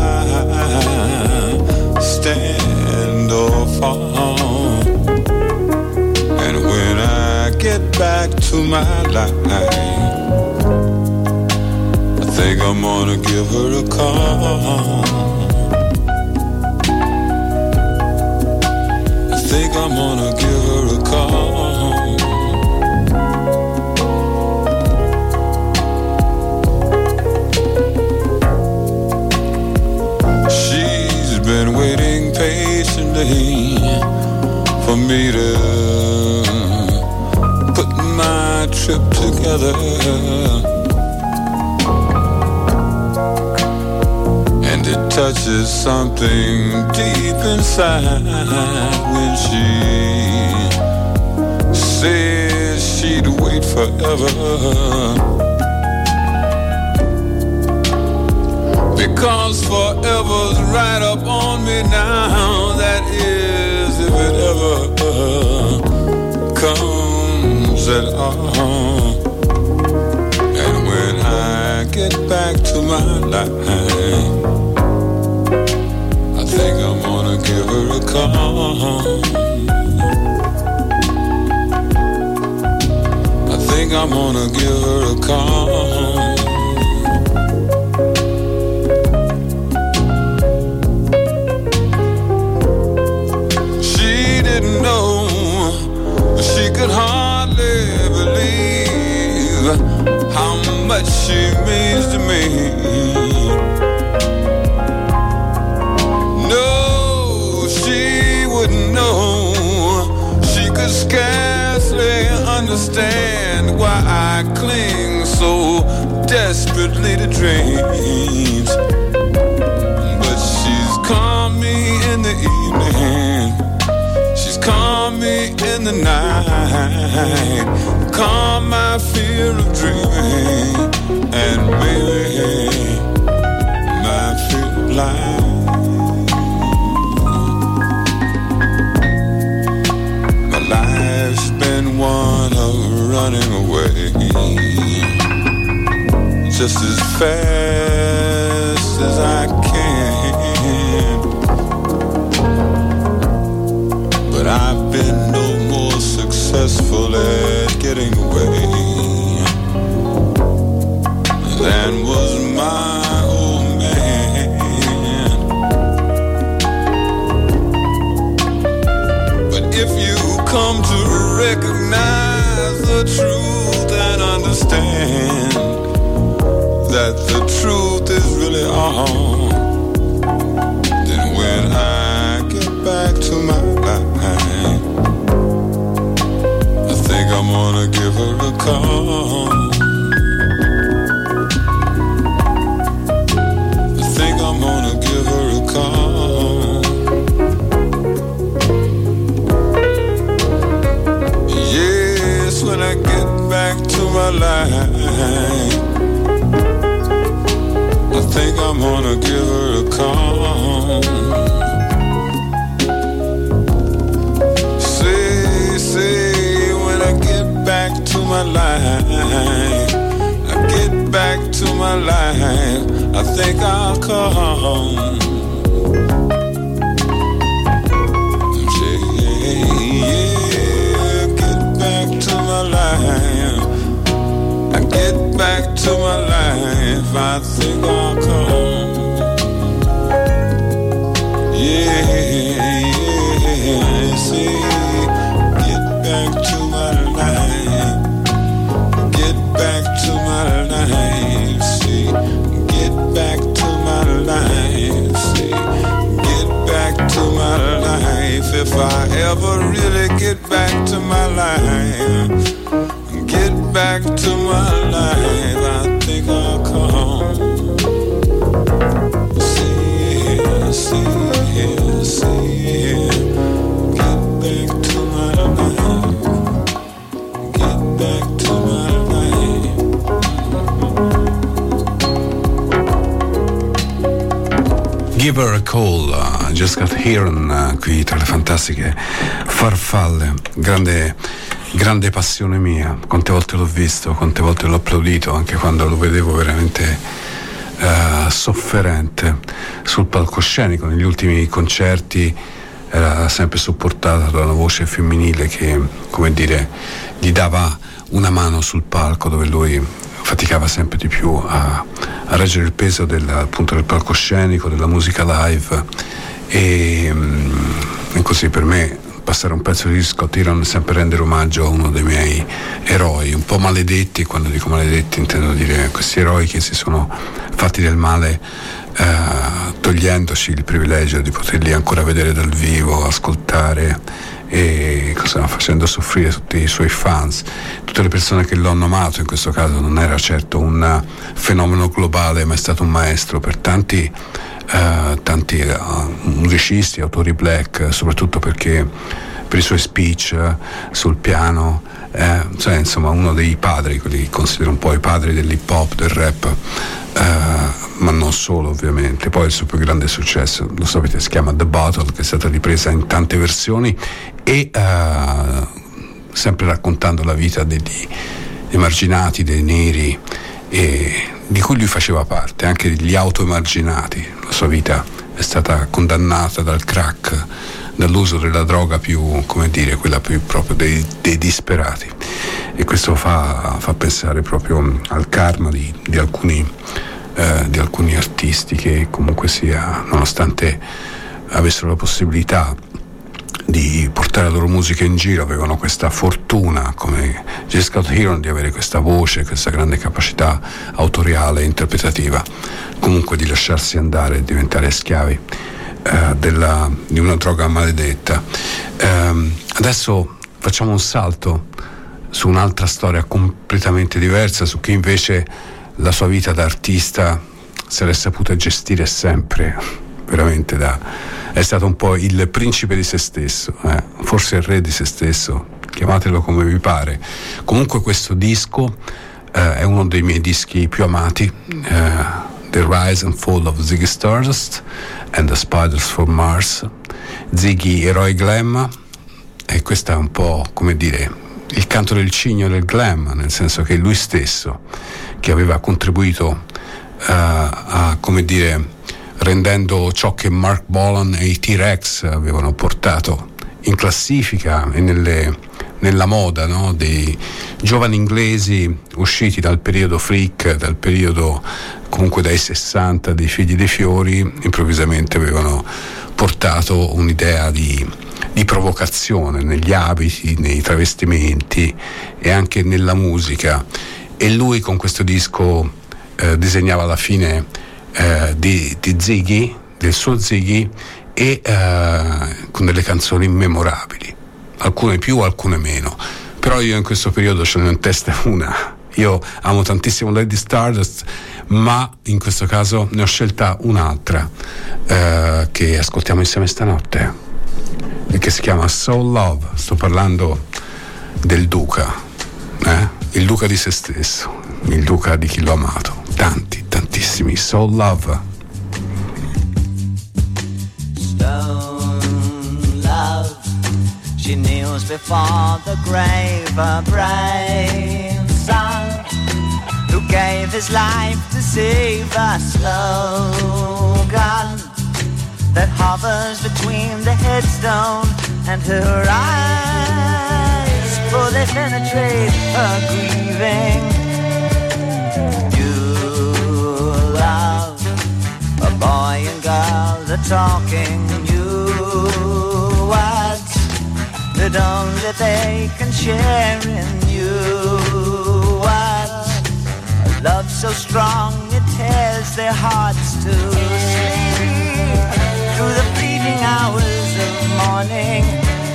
G: I stand or fall. And when I get back to my life, I think I'm gonna give her a call. I think I'm gonna give her a call. Been waiting patiently for me to put my trip together, and it touches something deep inside when she says she'd wait forever. Because forever's right up on me now. That is, if it ever comes at all. And when I get back to my life, I think I'm gonna give her a call. I think I'm gonna give her a call. No, she could hardly believe how much she means to me. No, she wouldn't know. She could scarcely understand why I cling so desperately to dreams. But she's called me in the evening, calm me in the night, calm my fear of dreaming, and maybe my fear of life. My life's been one of running away, just as fast as I can. But I've been no more successful at getting away than was my old man. But if you come to recognize the truth and understand calm. Then when I get back to my life, I think I'm gonna give her a call. I think I'm gonna give her a call. Yes, when I get back to my life, I think I'm gonna give her a call. Say, when I get back to my life, I get back to my life, I think I'll call. Yeah, get back to my life, I get back to my life, I think I'll come. Yeah, see, get back to my life, get back to my life, see, get back to my life, see, get back to my life. If I ever really get back to my life, get back to my life, I think I'll come. See, get back to my life, get back to my life.
A: Give her a call, Just Got Heron, qui tra le fantastiche farfalle, grande passione mia. Quante volte l'ho visto, quante volte l'ho applaudito, anche quando lo vedevo veramente sofferente sul palcoscenico. Negli ultimi concerti era sempre supportata da una voce femminile che, come dire, gli dava una mano sul palco, dove lui faticava sempre di più a reggere il peso appunto del palcoscenico, della musica live, e così per me passare un pezzo di Scott Heron è sempre rendere omaggio a uno dei miei eroi, un po' maledetti. Quando dico maledetti intendo dire questi eroi che si sono fatti del male, togliendoci il privilegio di poterli ancora vedere dal vivo, ascoltare, e facendo soffrire tutti i suoi fans, tutte le persone che lo hanno amato. In questo caso non era certo un fenomeno globale, ma è stato un maestro per tanti musicisti, autori black, soprattutto perché per i suoi speech sul piano, insomma uno dei padri, quelli che considero un po' i padri dell'hip hop, del rap, ma non solo ovviamente. Poi il suo più grande successo, lo sapete, si chiama The Bottle, che è stata ripresa in tante versioni, e sempre raccontando la vita dei emarginati, dei neri, e di cui lui faceva parte, anche degli autoemarginati. La sua vita è stata condannata dal crack, dall'uso della droga più, come dire, quella più proprio dei disperati, e questo fa pensare proprio al karma di alcuni artisti che comunque sia, nonostante avessero la possibilità di portare la loro musica in giro, avevano questa fortuna, come J. Scott Heron, di avere questa voce, questa grande capacità autoriale e interpretativa, comunque di lasciarsi andare e diventare schiavi di una droga maledetta. Adesso facciamo un salto su un'altra storia completamente diversa, su chi invece la sua vita da artista se l'è saputa gestire sempre, veramente è stato un po' il principe di se stesso, forse il re di se stesso, chiamatelo come vi pare. Comunque questo disco è uno dei miei dischi più amati, The Rise and Fall of Ziggy Stardust and the Spiders from Mars. Ziggy, eroe glam, e questo è un po', come dire, il canto del cigno del glam, nel senso che lui stesso, che aveva contribuito a, come dire, rendendo ciò che Mark Bolan e i T-Rex avevano portato in classifica e nella moda, no? Dei giovani inglesi usciti dal periodo freak, dal periodo comunque dai 60, dei figli dei fiori, improvvisamente avevano portato un'idea di provocazione negli abiti, nei travestimenti e anche nella musica. E lui con questo disco disegnava alla fine di Ziggy, del suo Ziggy, e con delle canzoni memorabili, alcune più, alcune meno, però io in questo periodo ce ne ho in testa una. Io amo tantissimo Lady Stardust, ma in questo caso ne ho scelta un'altra che ascoltiamo insieme stanotte e che si chiama Soul Love. Sto parlando del Duca, il Duca di se stesso, il Duca di chi l'ha amato, tantissimi. Soul Love.
H: Love, she kneels before the grave, a brave son who gave his life to save a slogan that hovers between the headstone and her eyes, for they penetrate her grieving. You love, a boy and girl, the talking new words that only they can share in you. Words, a love so strong it tears their hearts to sleep through the fleeting hours of morning.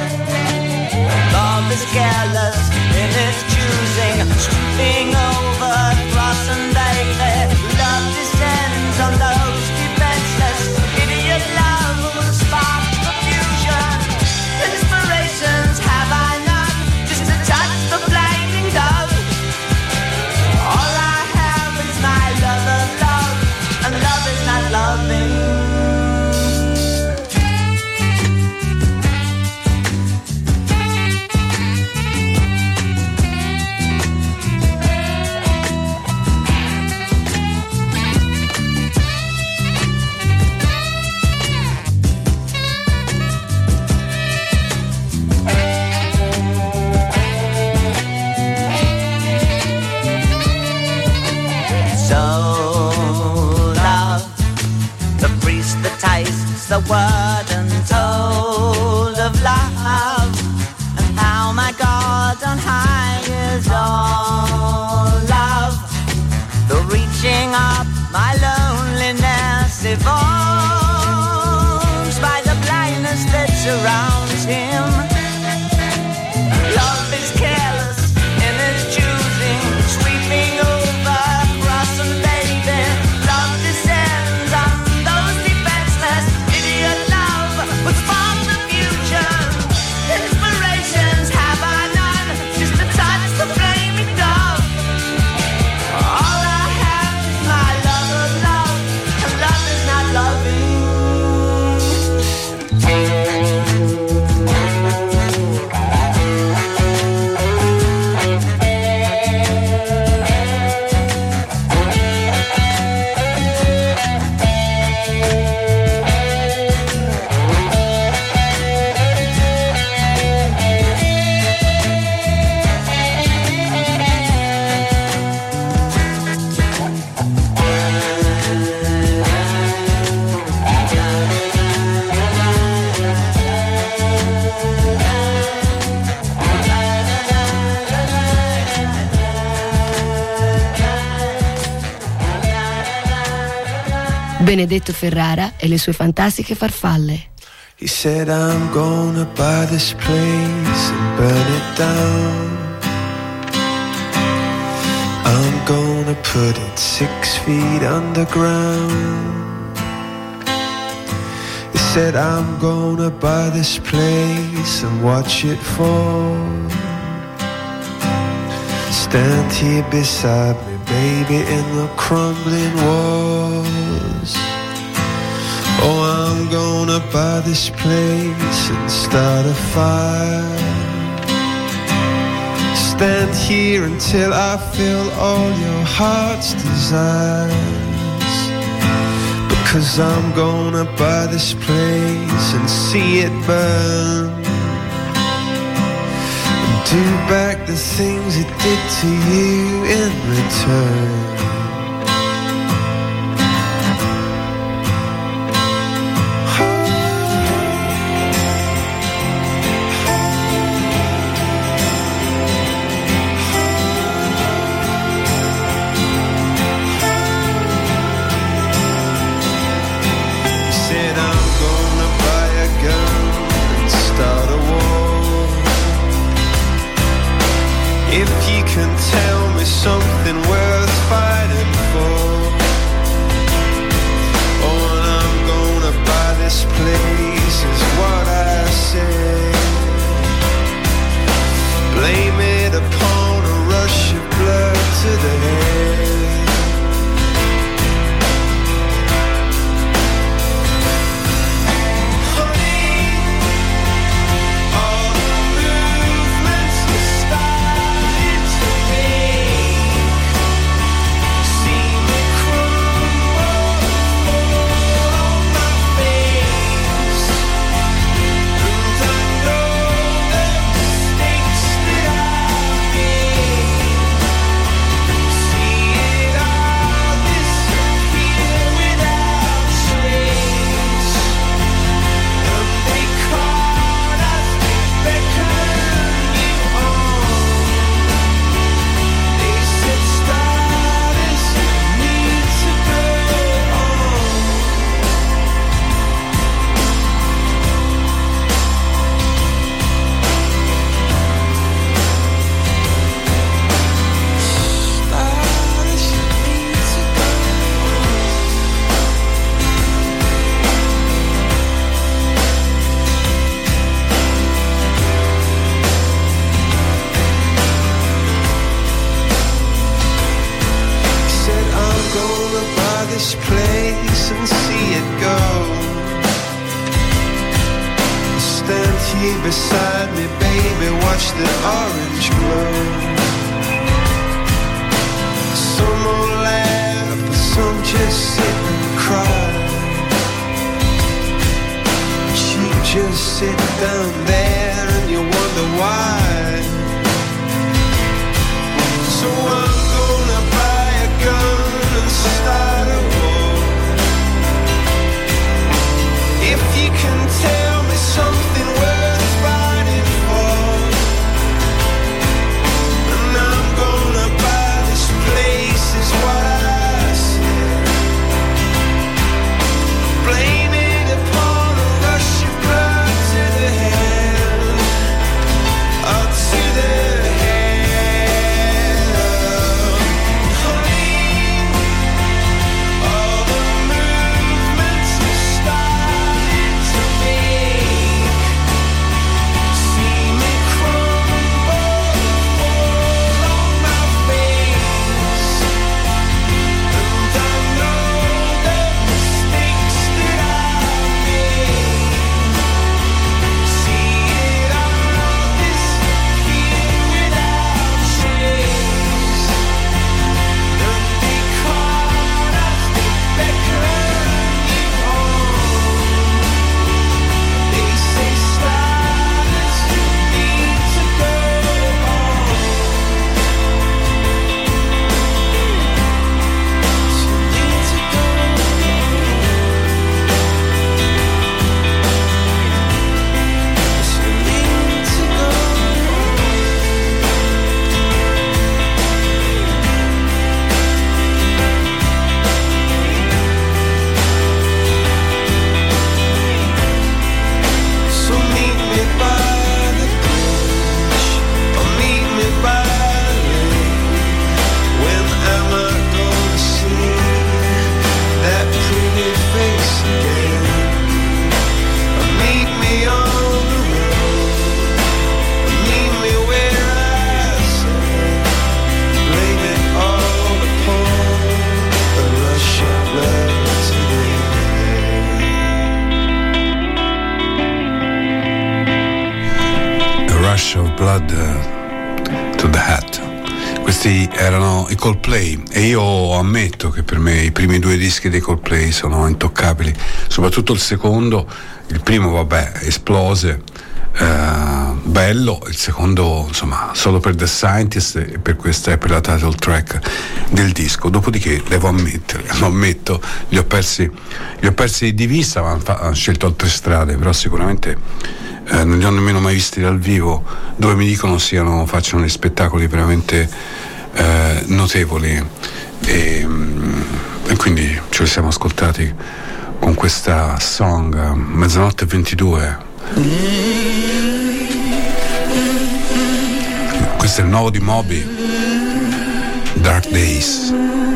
H: Love is careless in its choosing, sweeping over cross and acre. Love descends on those defenseless. Idiot love will spark confusion. Inspirations have I none, just to touch the flaming dove. All I have is my love of love, and love is not loving. The word untold of love, and how my God on high is all love. The reaching up my loneliness evolves by the blindness that surrounds him. Love is careless in its choosing, sweeping over cross and baby. Love descends on those defenseless. With spark the future, inspirations have I none, just to touch the flaming dove. All I have is my love of love, and love is not loving.
B: Benedetto Ferrara e le sue fantastiche farfalle.
D: He said, I'm gonna buy this place and burn it down. I'm gonna put it 6 feet underground. He said, I'm gonna buy this place and watch it fall. Stand here beside me, baby, in the crumbling walls. Oh, I'm gonna buy this place and start a fire. Stand here until I fill all your heart's desires. Because I'm gonna buy this place and see it burn. And do back the things it did to you in return. can tell me something worth fighting for. Oh, and I'm gonna buy this place is what I say. Blame it upon a rush of blood to the head. Beside me, baby, watch the orange glow. Some will laugh, some just sit and cry. You just sit down there and you wonder why. So I'm gonna buy a gun and start a war. If you can tell me something worth fighting for, and I'm gonna buy this place is what I said. Blame it upon a rush of blood to the head, or to the head. Honey, all the movements are starting to make. See me crumble, fall on my face, and I know the mistakes that I made. See it all disappear without trace, and because as they beckon you on, they say stars need to go on, need to go So meet me by the bridge, or meet me by the lake. When am I gonna see that pretty face again? Or meet me on the road, or meet me where I say. Blame it all upon the rush of blood to the
A: A Rush of Blood to the Head. Questi erano i Coldplay e io ammetto che per me i primi due dischi dei Coldplay sono intoccabili, soprattutto il secondo. Il primo vabbè esplose, bello, il secondo insomma solo per The Scientist e per questa e per la title track del disco. Dopodiché devo ammettere, lo ammetto, li ho persi di vista, ma hanno scelto altre strade, però sicuramente non li ho nemmeno mai visti dal vivo, dove mi dicono facciano dei spettacoli veramente notevoli, e quindi ce li siamo ascoltati con questa song Mezzanotte e 22. questo è il nuovo di Moby, Dark Days.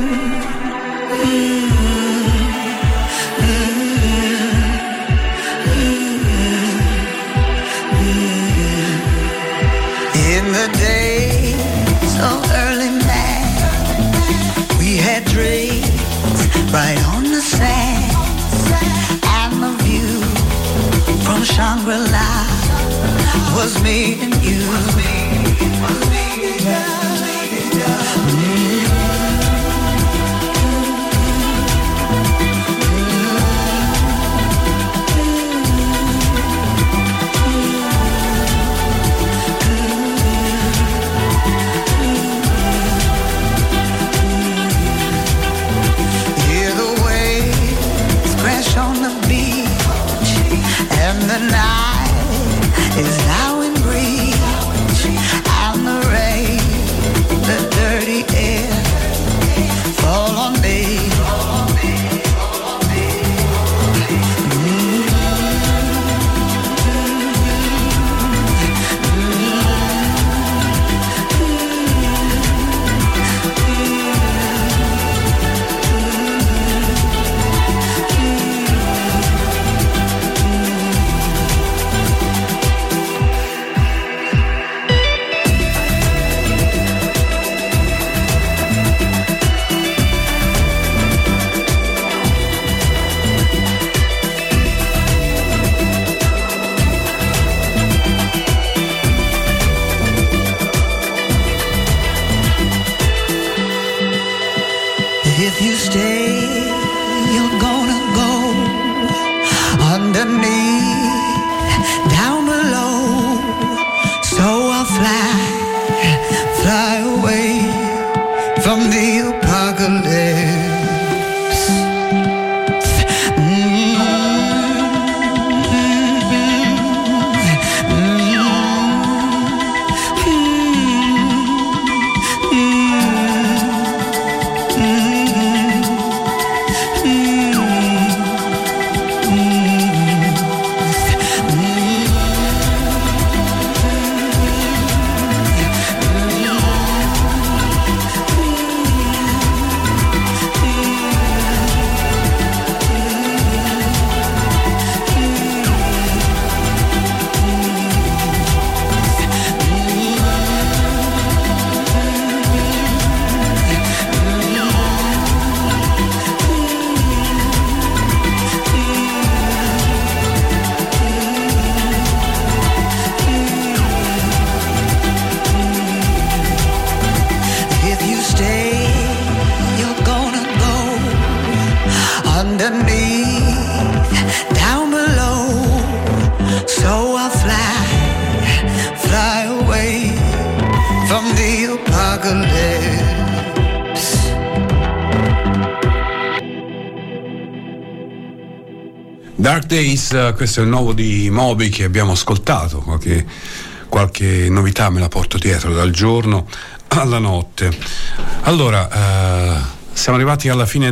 I: In the days of early man, we had dreams right on the sand, and the view from Shangri-La was me and you. Hear the waves crash on the beach, and the night is now in breeze, and the rain, the dirty air fall on me. If you stay, you're gonna go underneath, down below. So I'll fly away from the apocalypse.
A: Dark Days, questo è il nuovo di Moby che abbiamo ascoltato, qualche novità me la porto dietro dal giorno alla notte. Allora, siamo arrivati alla fine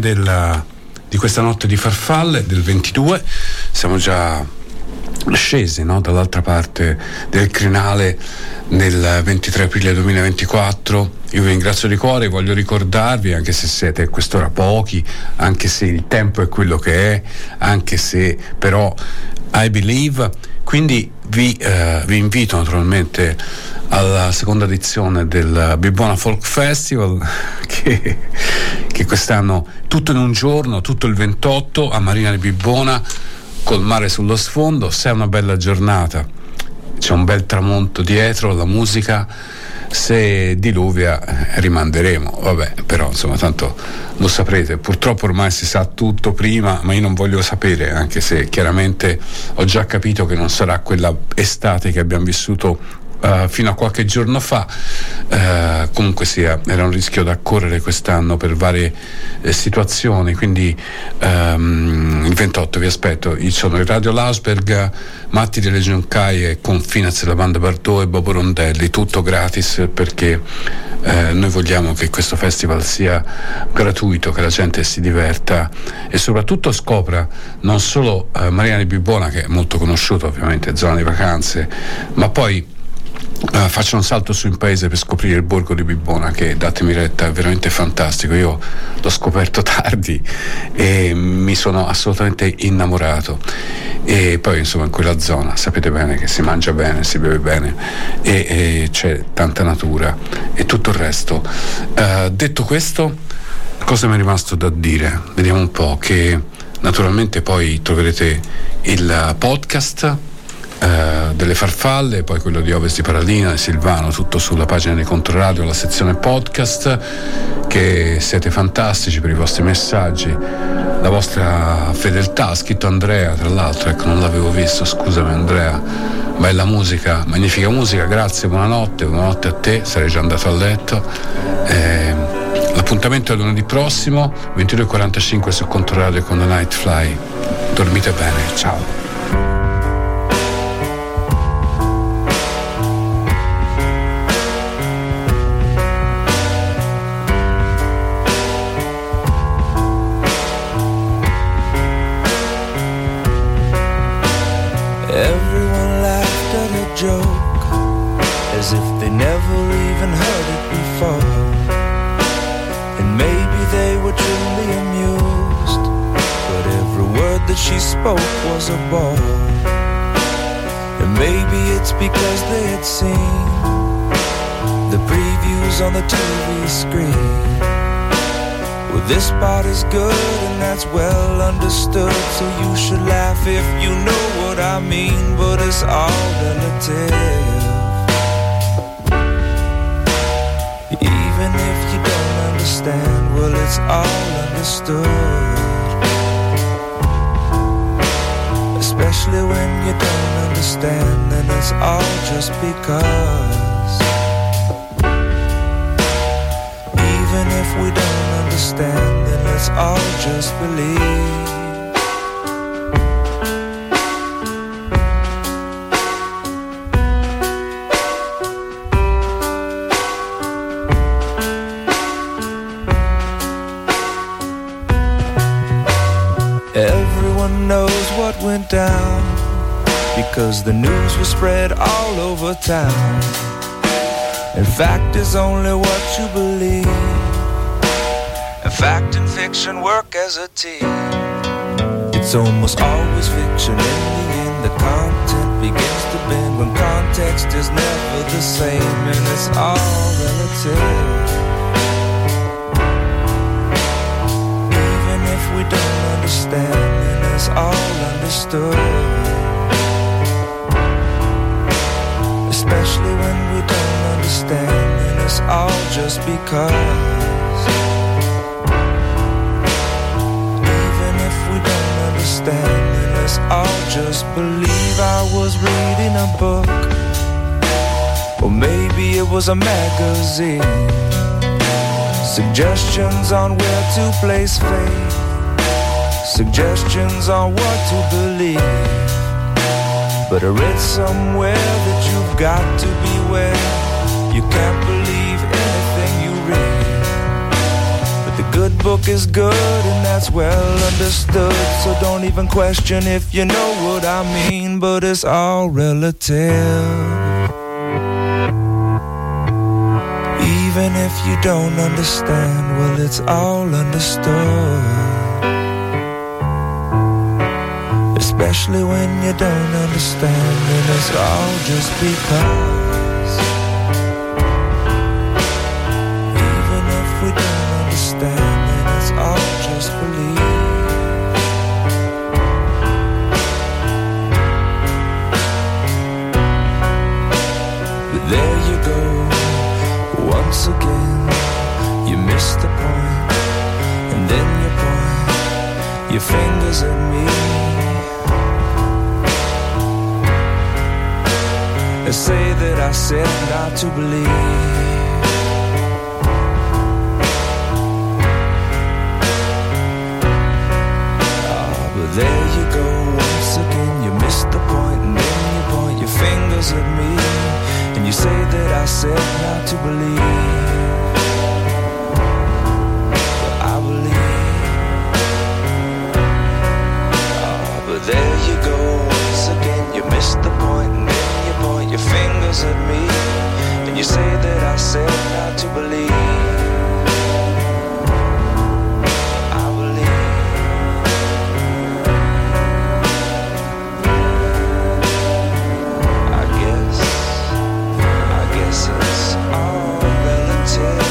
A: di questa notte di farfalle del 22, siamo già scesi, no, dall'altra parte del crinale nel 23 aprile 2024. Io vi ringrazio di cuore, voglio ricordarvi, anche se siete a quest'ora pochi, anche se il tempo è quello che è, anche se però I believe, quindi vi invito naturalmente alla seconda edizione del Bibbona Folk Festival che quest'anno tutto in un giorno, tutto il 28 a Marina di Bibbona col mare sullo sfondo. Se è una bella giornata c'è un bel tramonto dietro, la musica, se diluvia rimanderemo, vabbè, però insomma tanto lo saprete, purtroppo ormai si sa tutto prima, ma io non voglio sapere, anche se chiaramente ho già capito che non sarà quella estate che abbiamo vissuto fino a qualche giorno fa. Comunque sia, era un rischio da correre quest'anno per varie situazioni, quindi il 28 vi aspetto. Io sono in Radio Lausberg, Matti delle Giuncaie con Finaz, la banda Bardot e Bobo Rondelli, tutto gratis, perché noi vogliamo che questo festival sia gratuito, che la gente si diverta e soprattutto scopra non solo Marina di Bibbona, che è molto conosciuta ovviamente, zona di vacanze, ma poi faccio un salto su in paese per scoprire il borgo di Bibbona, che, datemi retta, è veramente fantastico. Io l'ho scoperto tardi e mi sono assolutamente innamorato. E poi insomma in quella zona sapete bene che si mangia bene, si beve bene e c'è tanta natura e tutto il resto. Detto questo, cosa mi è rimasto da dire? Vediamo un po', che naturalmente poi troverete il podcast delle farfalle, poi quello di Ovest di Paralina e Silvano, tutto sulla pagina di Controradio, la sezione podcast. Che siete fantastici per i vostri messaggi, la vostra fedeltà. Ha scritto Andrea, tra l'altro, ecco, non l'avevo visto, scusami Andrea. Bella musica, magnifica musica, grazie, buonanotte a te, sarei già andato a letto. L'appuntamento è lunedì prossimo 22:45 su Controradio con The Night Fly. Dormite bene, ciao.
D: Everyone laughed at her joke as if they never even heard it before. And maybe they were truly amused, but every word that she spoke was a bore. And maybe it's because they had seen the previews on the TV screen. Well, this part is good and that's well understood, so you should laugh if you know what I mean, but it's all relative. Even if you don't understand, well, it's all understood. Especially when you don't understand, then it's all just because. Even if we don't understand, then let's all just believe. Everyone knows what went down because the news was spread all over town. And fact is only what you believe. And fact and fiction work as a team. It's almost always fiction. In the end, the content begins to bend when context is never the same, and it's all relative. Even if we don't understand, then it's all understood. Especially when we don't understand, and it's all just because. Even if we don't understand, then let's all just believe. I was reading a book, or maybe it was a magazine. Suggestions on where to place faith, suggestions on what to believe. But I read somewhere that you've got to beware. You can't believe anything you read. But the good book is good and that's well understood, so don't even question if you know what I mean, but it's all relative. Even if you don't understand, well, it's all understood. Especially when you don't understand, and it's all just because. Even if we don't understand, then it's all just belief. But there you go, once again, you missed the point, and then you point your fingers at me. And say that I said not to believe. But there you go, once again, you missed the point, and then you point your fingers at me, and you say that I said not to believe. But I believe. But there you go, once again, you missed the point, and then you point your fingers
J: smiles at me, and you say that I said not to believe. It's all relative.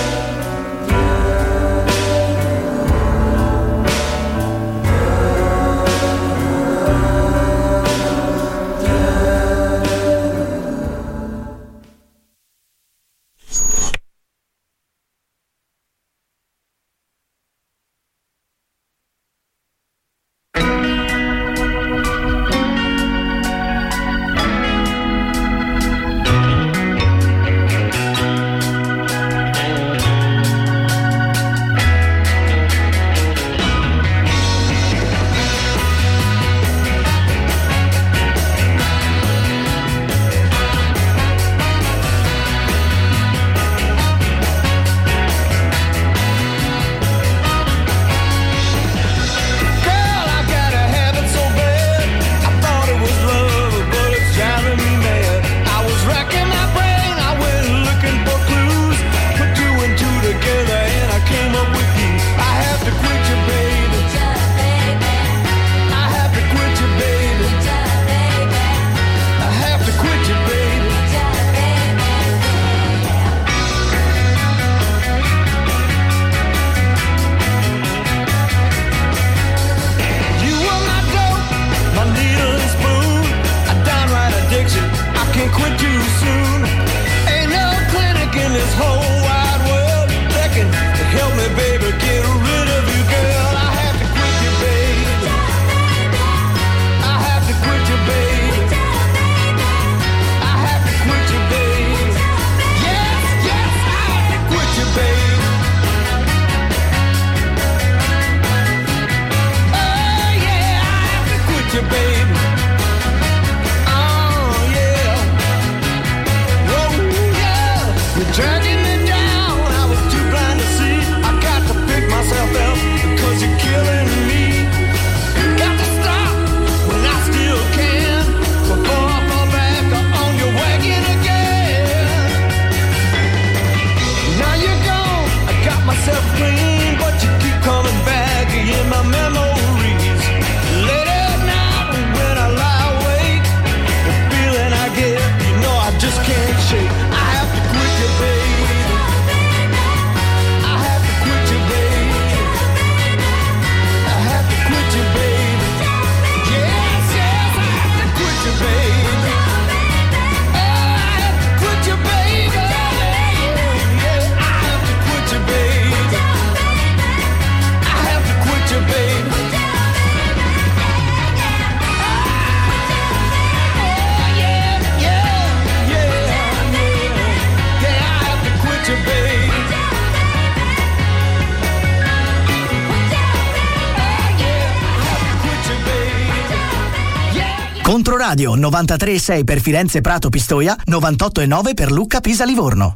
K: Controradio 93,6 per Firenze, Prato, Pistoia, 98,9 per Lucca, Pisa, Livorno.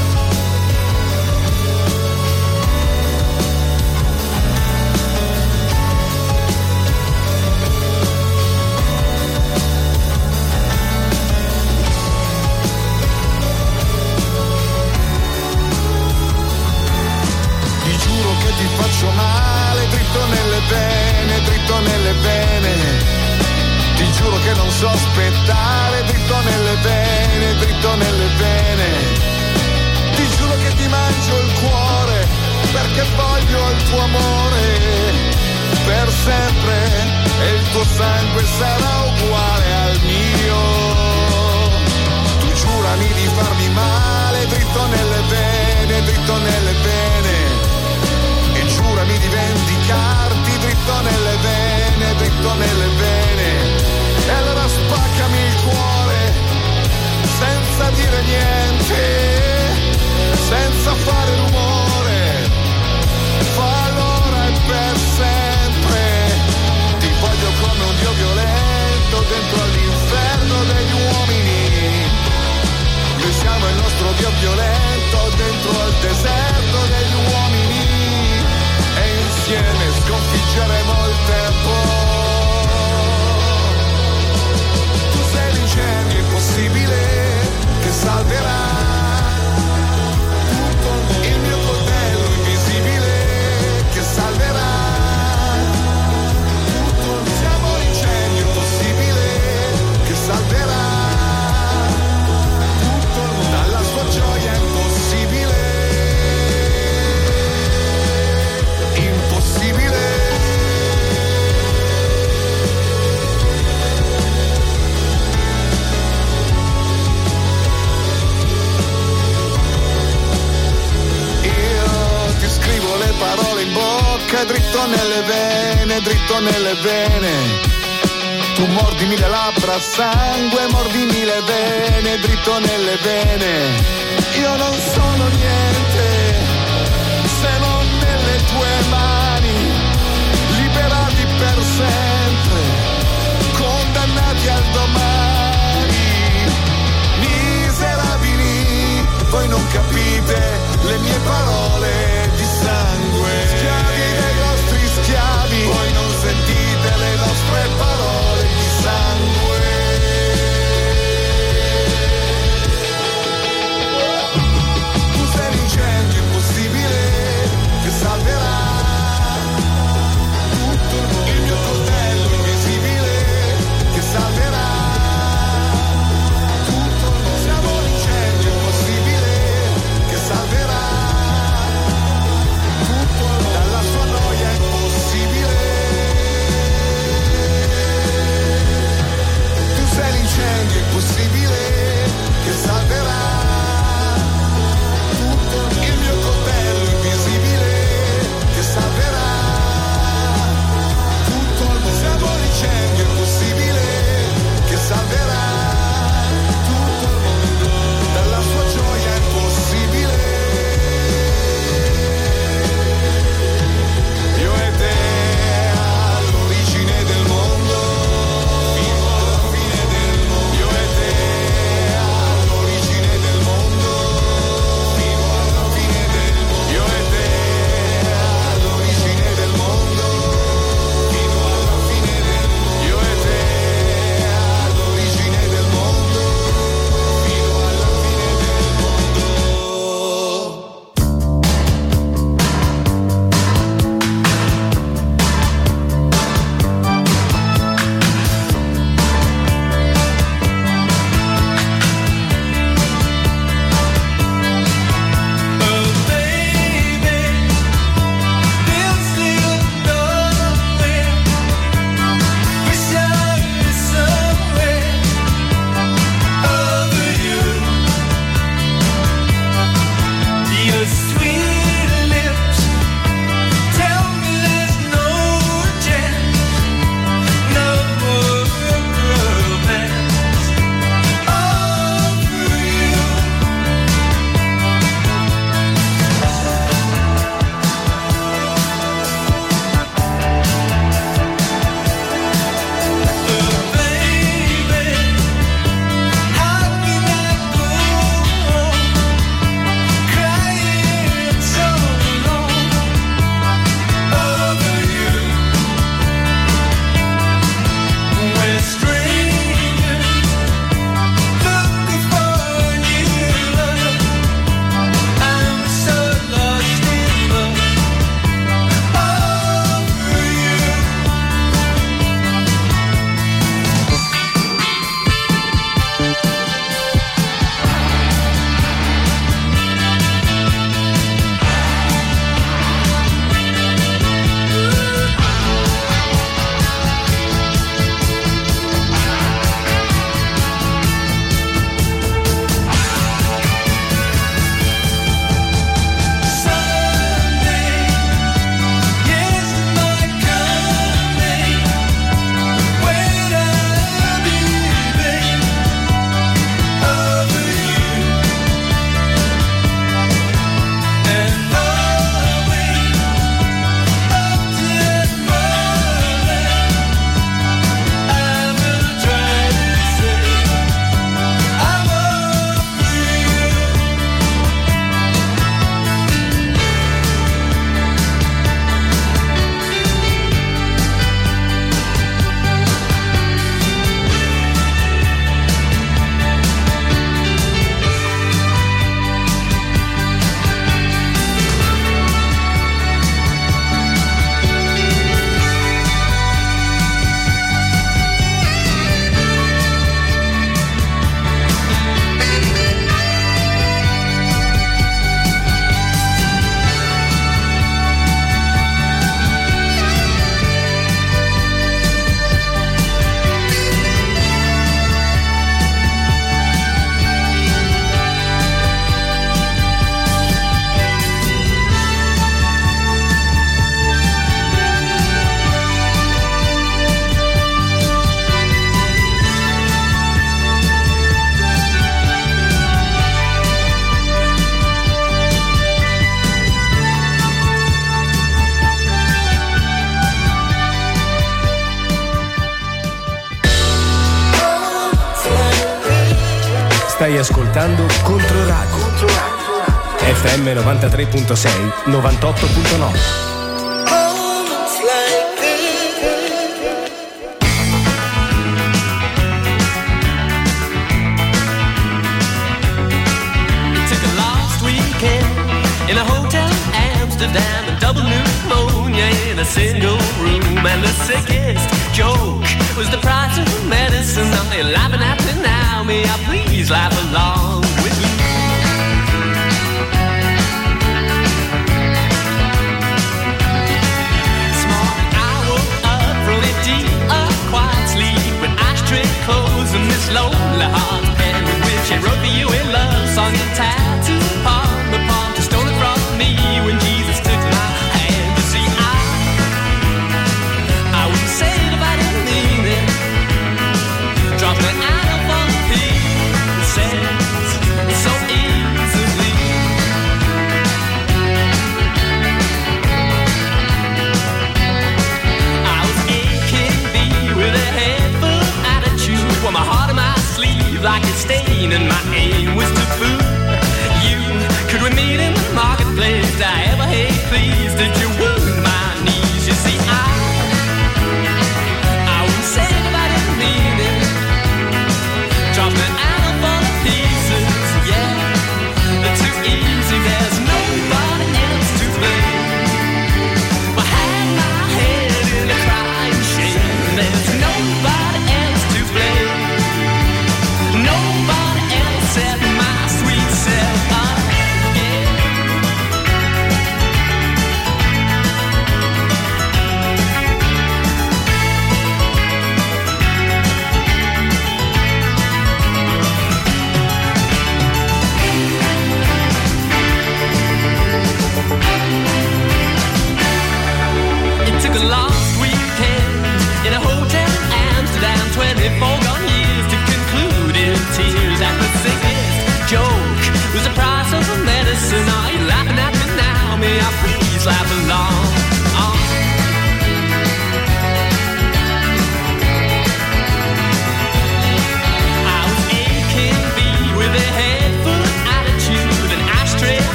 L: Ti giuro che ti faccio male, dritto nelle vene, dritto nelle vene. Ti giuro che non so aspettare, dritto nelle vene, dritto nelle vene. Ti giuro che ti mangio il cuore, perché voglio il tuo amore per sempre, e il tuo sangue sarà uguale al mio. Tu giurami di farmi male, dritto nelle vene, dritto nelle vene. E giurami di vendicarti, dritto nelle vene, dritto nelle vene. E allora spaccami il cuore, senza dire niente, senza fare rumore, fallo ora e per sempre. Ti voglio come un dio violento dentro all'inferno degli uomini. Noi siamo il nostro dio violento dentro al deserto degli uomini. E insieme sconfiggeremo il tempo. È impossibile che nelle vene, dritto nelle vene. Tu mordimi le labbra, sangue, mordimi le vene, dritto nelle vene. Io non sono niente se non nelle tue mani, liberati per sempre, condannati al domani. Miserabili, voi non capite le mie parole di sangue. Schiavi dei vostri schiavi, voi non sentite le nostre parole di sangue. Tu sei l'incendio impossibile che salverà tutto il mondo. Il mio coltello invisibile che salverà tutto il mondo. Siamo l'incendio impossibile che salverà
M: Stai ascoltando Controradio. FM 93.6, 98.9.
N: In a hotel Amsterdam, a double pneumonia in a single room, and the sickest joke was the price of medicine. Now they're laughing at me now, may I please laugh along with you? Small, I woke up from a deep, quiet sleep with ashtray clothes and this lonely heart pen with which I wrote for you a love song in time.